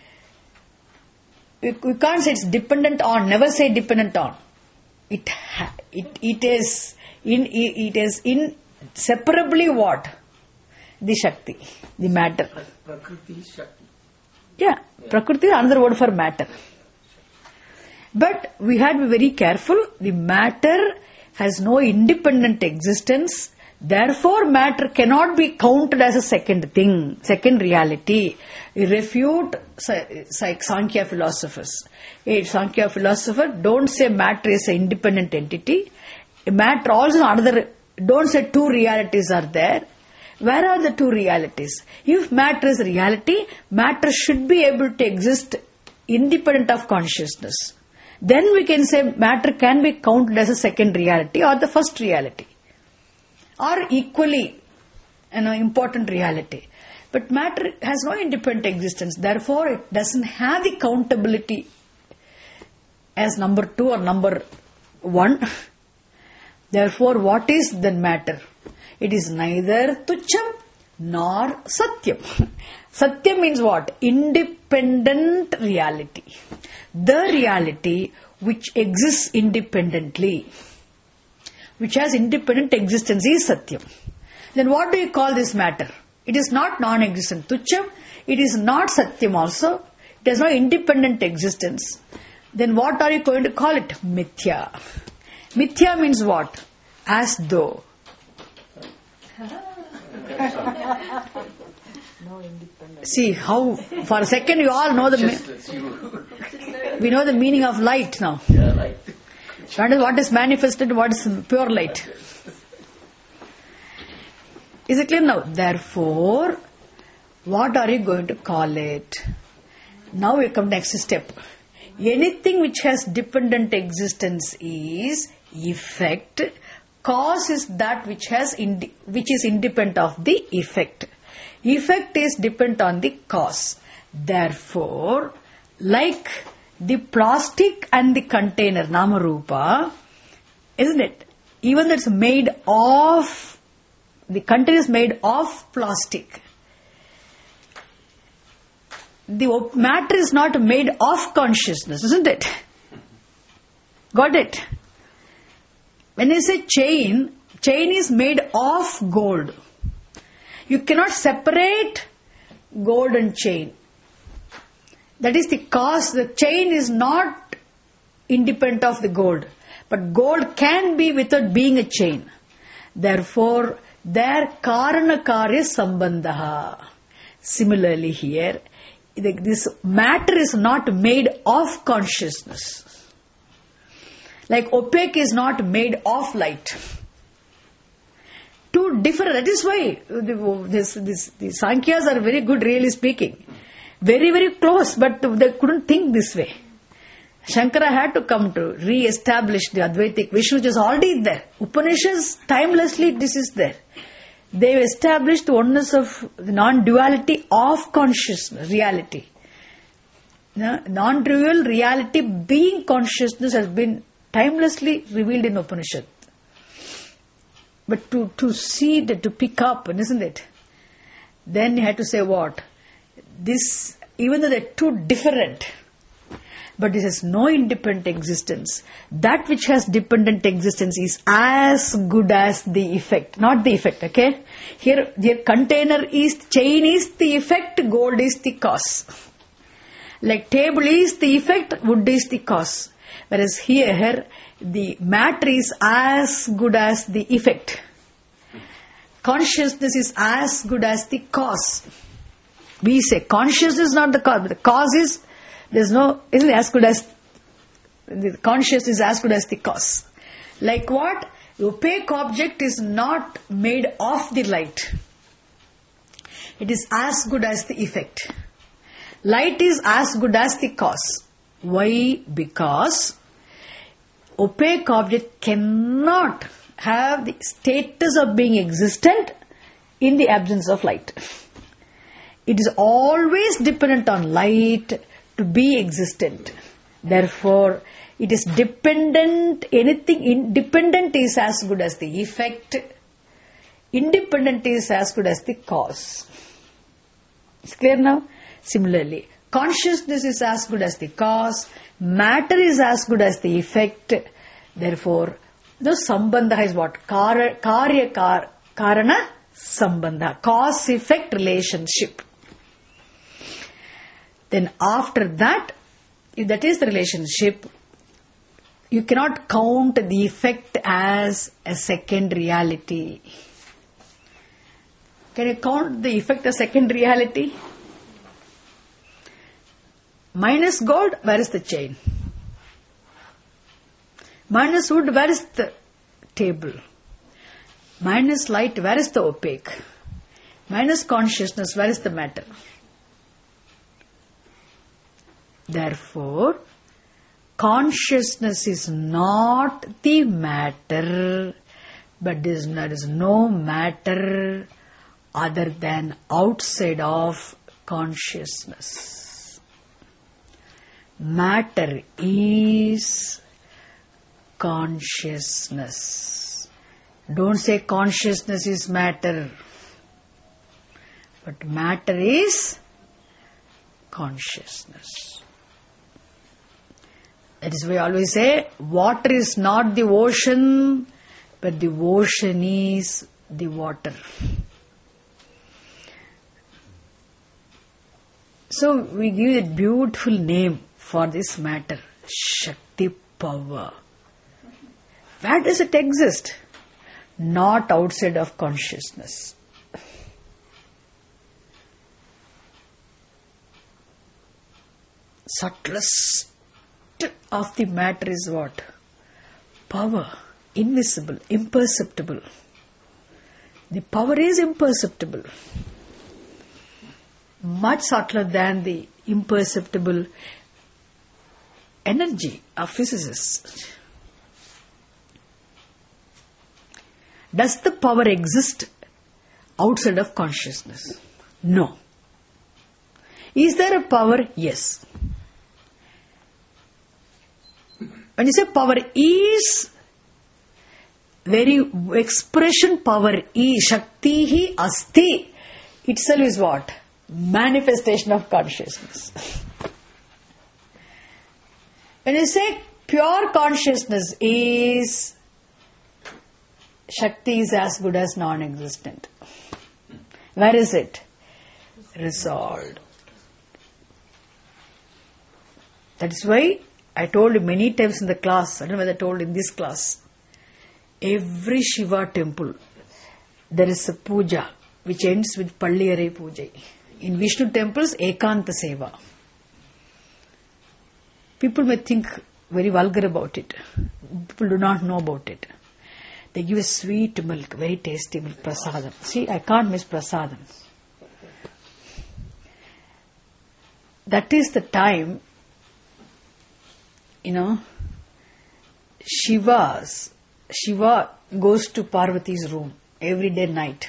we, we can't say it's dependent on, never say dependent on. It it it is in it is inseparably what? The Shakti, the matter. Prakriti Shakti. Yeah, yeah. Prakriti is another word for matter. But we had to be very careful. The matter has no independent existence. Therefore, matter cannot be counted as a second thing, second reality. We refute like Sankhya philosophers. A Sankhya philosopher don't say matter is an independent entity. Matter also another. Don't say two realities are there. Where are the two realities? If matter is reality, matter should be able to exist independent of consciousness. Then we can say matter can be counted as a second reality or the first reality, or equally, you know, important reality. But matter has no independent existence. Therefore, it doesn't have the countability as number two or number one. Therefore, what is the matter? It is neither tucham nor satyam. Satyam means what? Independent reality. The reality which exists independently, which has independent existence, is satyam. Then what do you call this matter? It is not non-existent. Tucham, it is not satyam also. It has no independent existence. Then what are you going to call it? Mithya. Mithya means what? As though. See how, for a second you all know the, me- we know the meaning of light now. Yeah, light. What is, what is manifested, what is pure light. Is it clear now? Therefore, what are you going to call it? Now we come next step. Anything which has dependent existence is effect. Cause is that which has indi- which is independent of the effect. Effect is dependent on the cause. Therefore, like the plastic and the container, Namarupa, isn't it? Even though it's made of, the container is made of plastic. The matter is not made of consciousness, isn't it? Got it? When I say chain, chain is made of gold. You cannot separate gold and chain. That is the cause. The chain is not independent of the gold. But gold can be without being a chain. Therefore, there karana karya sambandha. Similarly here, this matter is not made of consciousness. Like opaque is not made of light. Two different, that is why this, this, the Sankhyas are very good, really speaking. Very, very close, but they couldn't think this way. Shankara had to come to re-establish the Advaitic Vishnu, which is already there. Upanishads, timelessly, this is there. They established the oneness of the non-duality of consciousness, reality. Non-dual reality being consciousness has been timelessly revealed in Upanishad. But to, to see that, to pick up, isn't it? Then you had to say what? This, even though they're two different, but this has no independent existence. That which has dependent existence is as good as the effect, not the effect, okay? Here, the container is, chain is the effect, gold is the cause. Like table is the effect, wood is the cause. Whereas here, the matter is as good as the effect. Consciousness is as good as the cause. We say consciousness is not the cause, but the cause is, there's no, isn't as good as, the consciousness is as good as the cause. Like what? The opaque object is not made of the light. It is as good as the effect. Light is as good as the cause. Why? Because opaque object cannot have the status of being existent in the absence of light. It is always dependent on light to be existent. Therefore, it is dependent, anything independent is as good as the effect. Independent is as good as the cause. It's clear now? Similarly, consciousness is as good as the cause. Matter is as good as the effect. Therefore, the sambandha is what? Kar, karya kar, karana sambandha. Cause-effect relationship. Then after that, if that is the relationship, you cannot count the effect as a second reality. Can you count the effect as second reality? Minus gold, where is the chain? Minus wood, where is the table? Minus light, where is the opaque? Minus consciousness, where is the matter? Therefore, consciousness is not the matter, but there is no matter other than outside of consciousness. Matter is consciousness. Don't say consciousness is matter. But matter is consciousness. That is why I always say, water is not the ocean, but the ocean is the water. So we give a beautiful name for this matter, Shakti power. Where does it exist? Not outside of consciousness. Subtlest of the matter is what? Power. Invisible, imperceptible. The power is imperceptible. Much subtler than the imperceptible energy of physicists. Does the power exist outside of consciousness? No. Is there a power? Yes. When you say power is, very expression power is, Shakti asti, itself is what? Manifestation of consciousness. When you say pure consciousness is, Shakti is as good as non-existent. Where is it? Resolved. That is why I told you many times in the class, I don't know whether I told in this class, every Shiva temple, there is a puja which ends with Palliyare Puja. In Vishnu temples, Ekanta Seva. People may think very vulgar about it. People do not know about it. They give a sweet milk, very tasty milk, prasadam. See, I can't miss prasadam. That is the time, you know, Shiva's, Shiva goes to Parvati's room every day night.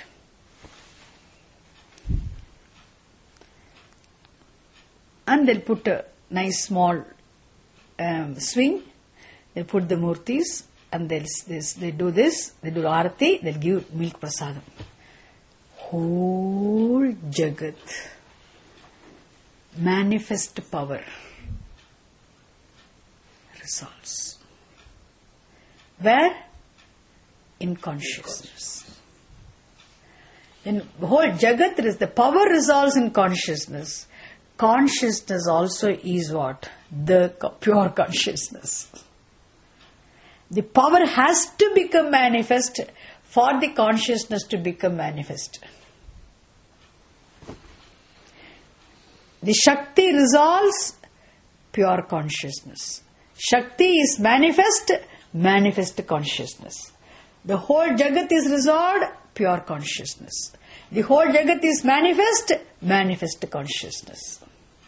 And they'll put a nice small um, swing, they'll put the murtis, and they'll, this, they do this, they do arati, they'll give milk prasadam. Whole Jagat, manifest power, resolves. Where? In consciousness. In the whole Jagat, is the power resolves in consciousness. Consciousness also is what? The pure consciousness. The power has to become manifest for the consciousness to become manifest. The Shakti resolves pure consciousness. Shakti is manifest, manifest consciousness. The whole Jagat is resolved, pure consciousness. The whole Jagat is manifest, manifest consciousness.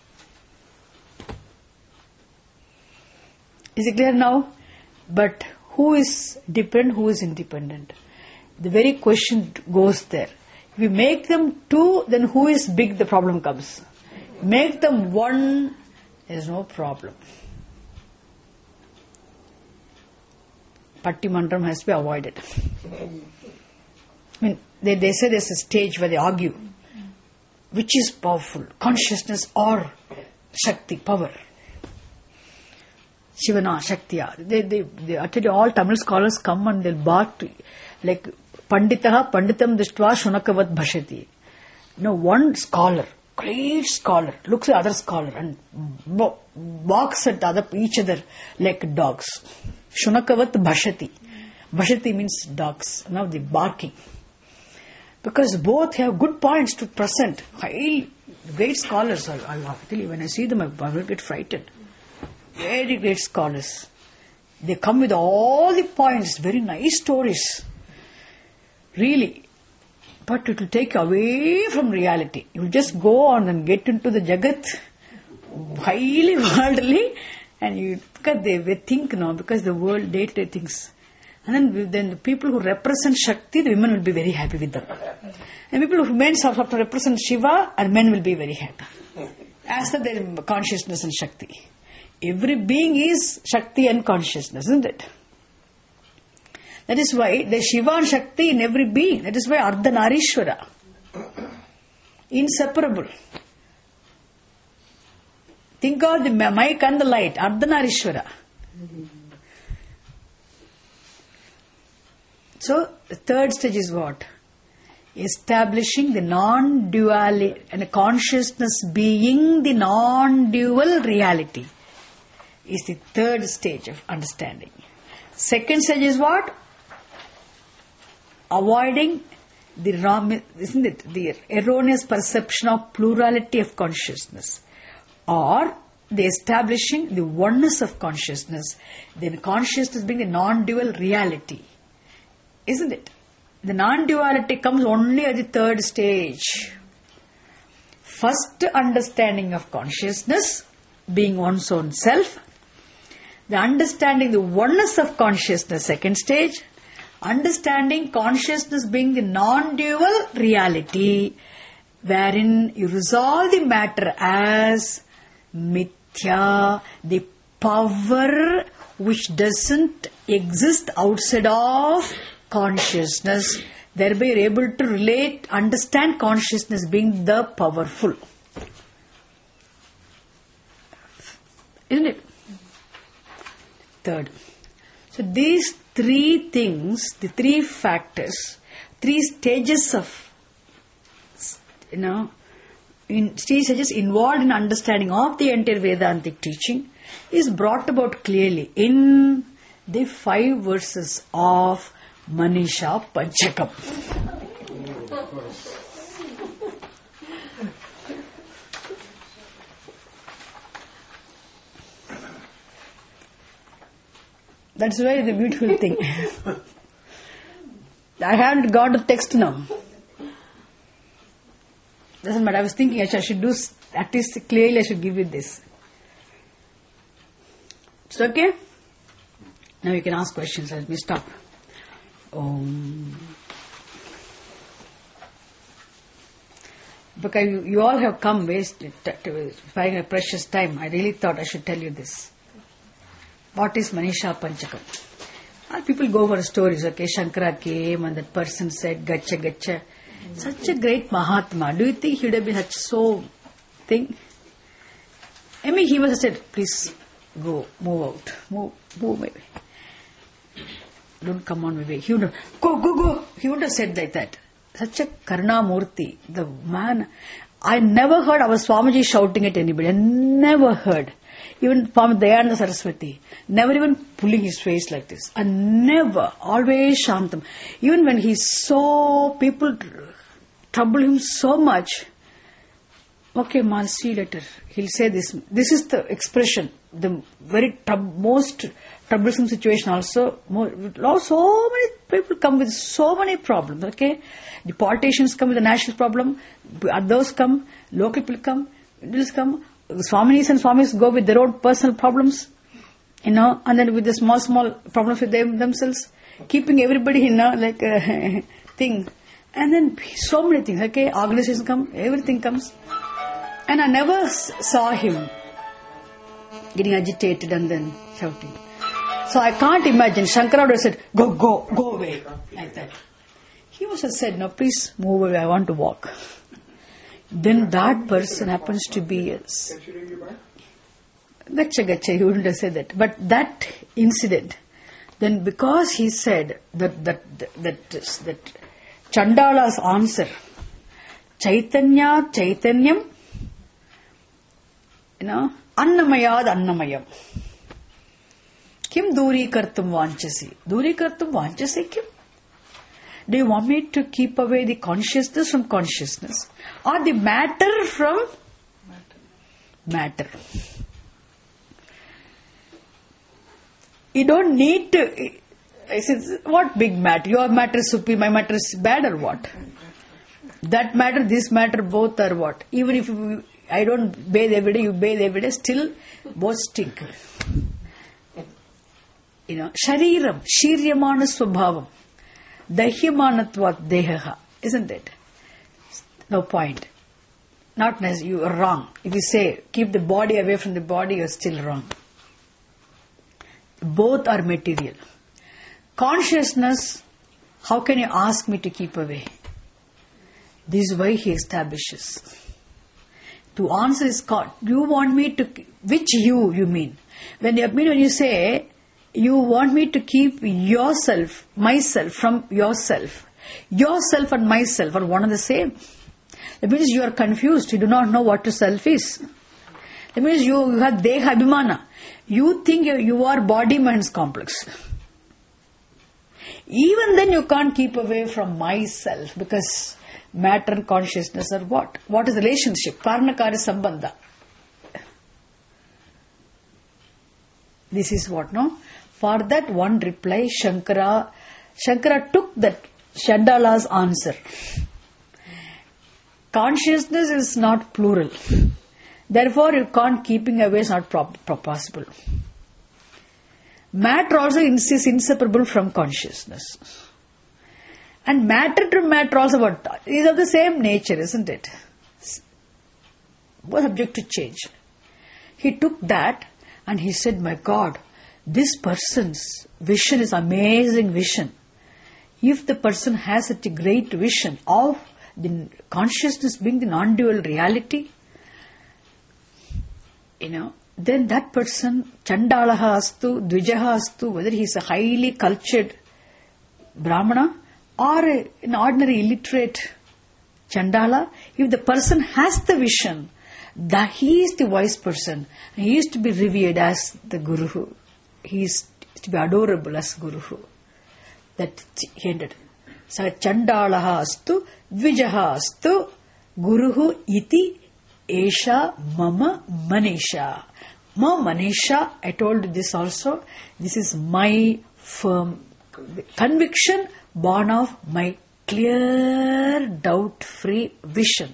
Is it clear now? But who is dependent, who is independent? The very question goes there. If we make them two, then who is big, the problem comes. Make them one, there is no problem. Patti Mandram has to be avoided. I mean, they, they say there's a stage where they argue. Which is powerful, consciousness or Shakti, power? Shivana, Shaktiya. They, they, they actually all Tamil scholars come and they'll bark to, like, Panditaha Panditam Dishtva Shunakavat Bhashati. You know, one scholar, great scholar, looks at other scholar and barks at other, each other like dogs. Shunakavat Bhashati. Bhashati means dogs. Now the barking. Because both have good points to present. High, great scholars. I'll, I'll tell you, when I see them, I will get frightened. Very great scholars. They come with all the points, very nice stories. Really. But it will take away from reality. You will just go on and get into the Jagat, highly worldly, and you, because they, they think now, because the world, day-to-day things. And then, then the people who represent Shakti, the women will be very happy with them. And people who men have to represent Shiva, and men will be very happy. As that their consciousness and Shakti. Every being is Shakti and consciousness, isn't it? That is why there is Shiva and Shakti in every being. That is why Ardhanarishwara. Inseparable. Think of the mic and the light. Ardhanarishwara. So, the third stage is what? Establishing the non-duality and consciousness being the non-dual reality is the third stage of understanding. Second stage is what? Avoiding the wrong, isn't it? The erroneous perception of plurality of consciousness, or the establishing the oneness of consciousness, then consciousness being the non-dual reality, isn't it? The non-duality comes only at the third stage. First, understanding of consciousness being one's own self. The understanding the oneness of consciousness, second stage. Understanding consciousness being the non-dual reality, wherein you resolve the matter as mithya, the power which doesn't exist outside of consciousness. Thereby you are able to relate, understand consciousness being the powerful. Isn't it? Third. So these three things, the three factors, three stages of, you know, in three stages involved in understanding of the entire Vedantic teaching is brought about clearly in the five verses of Manisha Panchakam. That's why the beautiful thing. I haven't got a text now. Doesn't matter. I was thinking I should do, at least clearly I should give you this. It's okay? Now you can ask questions. Let me stop. Um, because you, you all have come wasted, spending a precious time. I really thought I should tell you this. What is Manisha Panchakam? And people go for stories, okay? Shankara came and that person said, Gacha, Gacha. Such a great Mahatma. Do you think he would have been such so thing? I mean, he was said, please go, move out, move, move away. Don't come on my way. He would have, go, go, go. He would have said like that. Such a Karna Murti. The man, I never heard our Swamiji shouting at anybody. I never heard. Even Swami Dayananda Saraswati, never even pulling his face like this. And never, always Shantam. Even when he saw people trouble him so much, okay, ma, see you later. He'll say this. This is the expression. The very trub- most troublesome situation also. More, so many people come with so many problems, okay? The politicians come with a national problem. Others come. Local people come. Indians come. Swaminis and Swamis go with their own personal problems, you know, and then with the small, small problems with them themselves, keeping everybody, you know, like a thing. And then so many things, okay, organizations come, everything comes. And I never s- saw him getting agitated and then shouting. So I can't imagine. Shankara would have said, go, go, go away, like that. He must have said, no, please move away, I want to walk. Then that person happens to be a Gacha Gacha, he wouldn't have said that. But that incident, then because he said that that that that, that Chandala's answer, Chaitanya Chaitanyam, you know, Annamayad Annamayam. Kim Duri Kartum Vanchasi? Duri Kartum Vanchasi Kim? Do you want me to keep away the consciousness from consciousness? Or the matter from matter? matter. You don't need to... I said, what big matter? Your matter is supreme, my matter is bad or what? That matter, this matter, both are what? Even if you, I don't bathe every day, you bathe every day, still both stink. You know, Shariram, Shiryamana Swabhavam. Dahyamanatvat dehaha, isn't it? No point. Not necessarily, you are wrong. If you say, keep the body away from the body, you are still wrong. Both are material. Consciousness, how can you ask me to keep away? This is why he establishes. To answer is God. You want me to, which you, you mean? When you mean when you say, you want me to keep yourself, myself from yourself. Yourself and myself are one and the same. That means you are confused. You do not know what to self is. That means you, you have deha abhimana. You think you, you are body-mind's complex. Even then you can't keep away from myself, because matter and consciousness are what? What is the relationship? Karna-karya sambandha. This is what, no? For that one reply, Shankara, Shankara took that Chandala's answer. Consciousness is not plural. Therefore, you can't keeping away is not prop- possible. Matter also is inseparable from consciousness. And matter to matter also what? Is of the same nature, isn't it? Was subject to change. He took that and he said, my God, this person's vision is amazing vision. If the person has such a great vision of the consciousness being the non-dual reality, you know, then that person, Chandalaha astu, Dvijaha astu, whether he is a highly cultured Brahmana or an ordinary illiterate Chandala, if the person has the vision that he is the wise person, and he is to be revered as the Guru, he is to be adorable as Guru. That he ended. So Chandalaha astu, Dvijaha astu, Guruhu iti esha mama manisha. Ma manisha, I told you this also, this is my firm conviction born of my clear, doubt-free vision.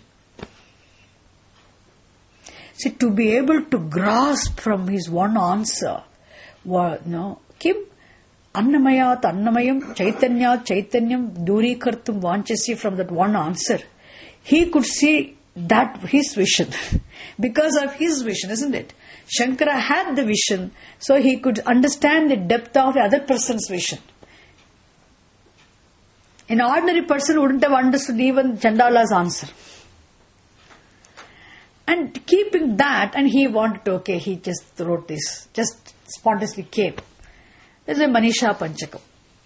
See, to be able to grasp from his one answer, what, no, Kim? Annamayat Annamayam, Chaitanyat Chaitanyam, Durikartum Vanchasi, from that one answer, he could see that his vision. Because of his vision, isn't it? Shankara had the vision, so he could understand the depth of the other person's vision. An ordinary person wouldn't have understood even Chandala's answer. And keeping that, and he wanted to, okay, he just wrote this, just spontaneously came. This is a Manisha Panchakam.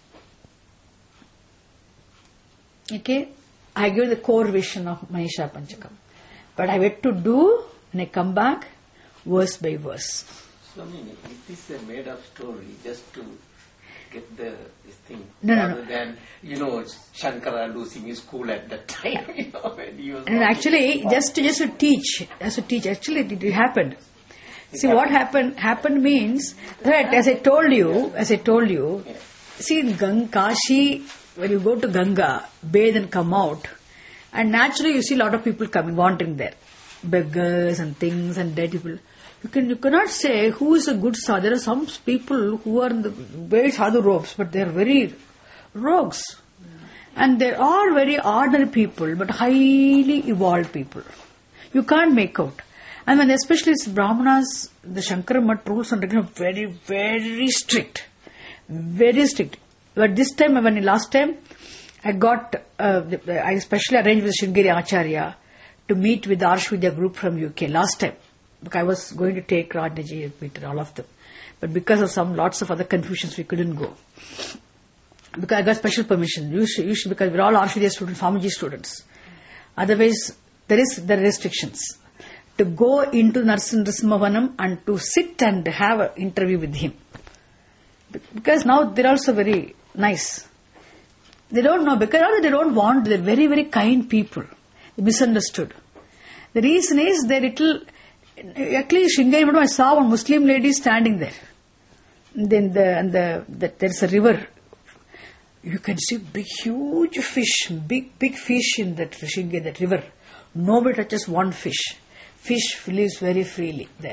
Okay, I give the core vision of Manisha Panchakam. But I had to do, when I come back, verse by verse. Swami, it is a made up story just to get the this thing. No, no, rather no. than, you know, Shankara losing his cool at that time, you know, when he was. And actually, just to, just to teach, just to teach, actually it, it happened. See, happened. what happened, happened means, right, as I told you, as I told you, Yeah. see in Gang, Kashi, when you go to Ganga, bathe and come out, and naturally you see a lot of people coming, wandering there. Beggars and things and dead people. You can you cannot say who is a good sadhu. There are some people who are in the very sadhu robes, but they are very rogues. And there are very ordinary people, but highly evolved people. You can't make out. And when especially it's Brahmanas, the Shankara Math rules and regulations are very, very strict. Very strict. But this time, when last time, I got, uh, I especially arranged with Sringeri Acharya to meet with the Arshvidya group from U K last time. Because I was going to take Radhaji, Peter, all of them. But because of some lots of other confusions, we couldn't go. Because I got special permission. Usually, usually because we're all Arshvidya students, Swamiji students. Otherwise, there is there are restrictions. To go into Narasimhavanam and to sit and have an interview with him. Because now they're also very nice. They don't know, because they don't want, they're very, very kind people. They misunderstood. The reason is they're little, actually Sringeri, I saw one Muslim lady standing there. Then the, and the, the, there's a river. You can see big, huge fish, big, big fish in that Sringeri, that river. Nobody touches one fish. Fish lives very freely there.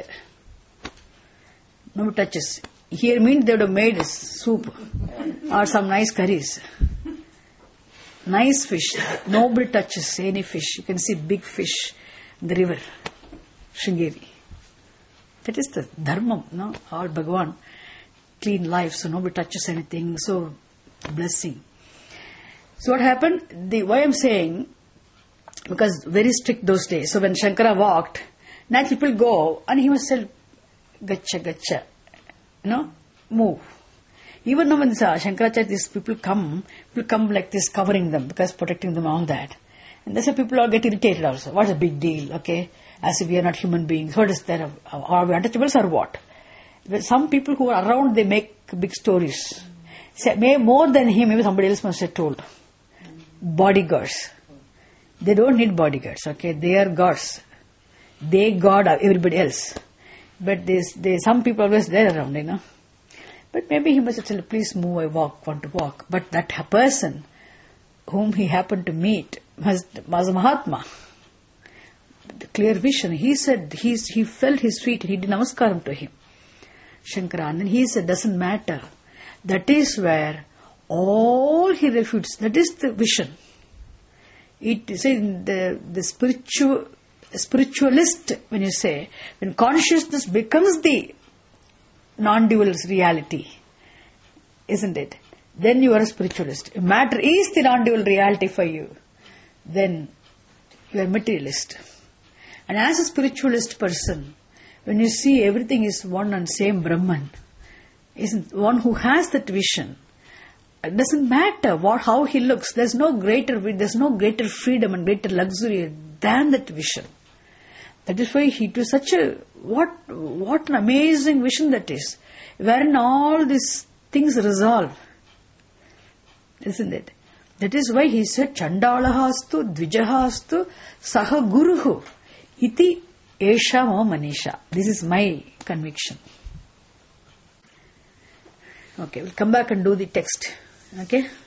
Nobody touches. Here means they would have made soup or some nice curries. Nice fish. Nobody touches any fish. You can see big fish in the river. Sringeri. That is the dharma, no? All Bhagavan. Clean life, so nobody touches anything. So blessing. So what happened? The why I'm saying, because very strict those days. So when Shankara walked, now people go and he must say, "Gacha, gacha," you know, move. Even now when uh, Shankaracharya, these people come, people come like this, covering them because protecting them, all that. And that's why people all get irritated also. What's the big deal? Okay, as if we are not human beings. What is that? Are we untouchables or what? But some people who are around, they make big stories. Say, may more than him, maybe somebody else must have told. Bodyguards. They don't need bodyguards. Okay, they are gods. They God everybody else. But there's, there's some people always there around, you know. But maybe he must have said, please move, I walk, want to walk. But that person whom he happened to meet was, was a Mahatma. The clear vision. He said, he's, he felt his feet, he did namaskaram to him. Shankara. And then he said, doesn't matter. That is where all he refutes, that is the vision. It is in the, the spiritual, spiritualist, when you say, when consciousness becomes the non-dual reality, isn't it? Then you are a spiritualist. If matter is the non-dual reality for you, then you are a materialist. And as a spiritualist person, when you see everything is one and same Brahman, isn't one who has that vision, it doesn't matter what how he looks. There's no greater there's no greater freedom and greater luxury than that vision. That is why he was such a what what an amazing vision that is, wherein all these things resolve, isn't it? That is why he said, Chandalahastu, Dvijahastu, Saha Guruhu, Iti Esha Mo Manisha. This is my conviction. Okay, we'll come back and do the text. Okay.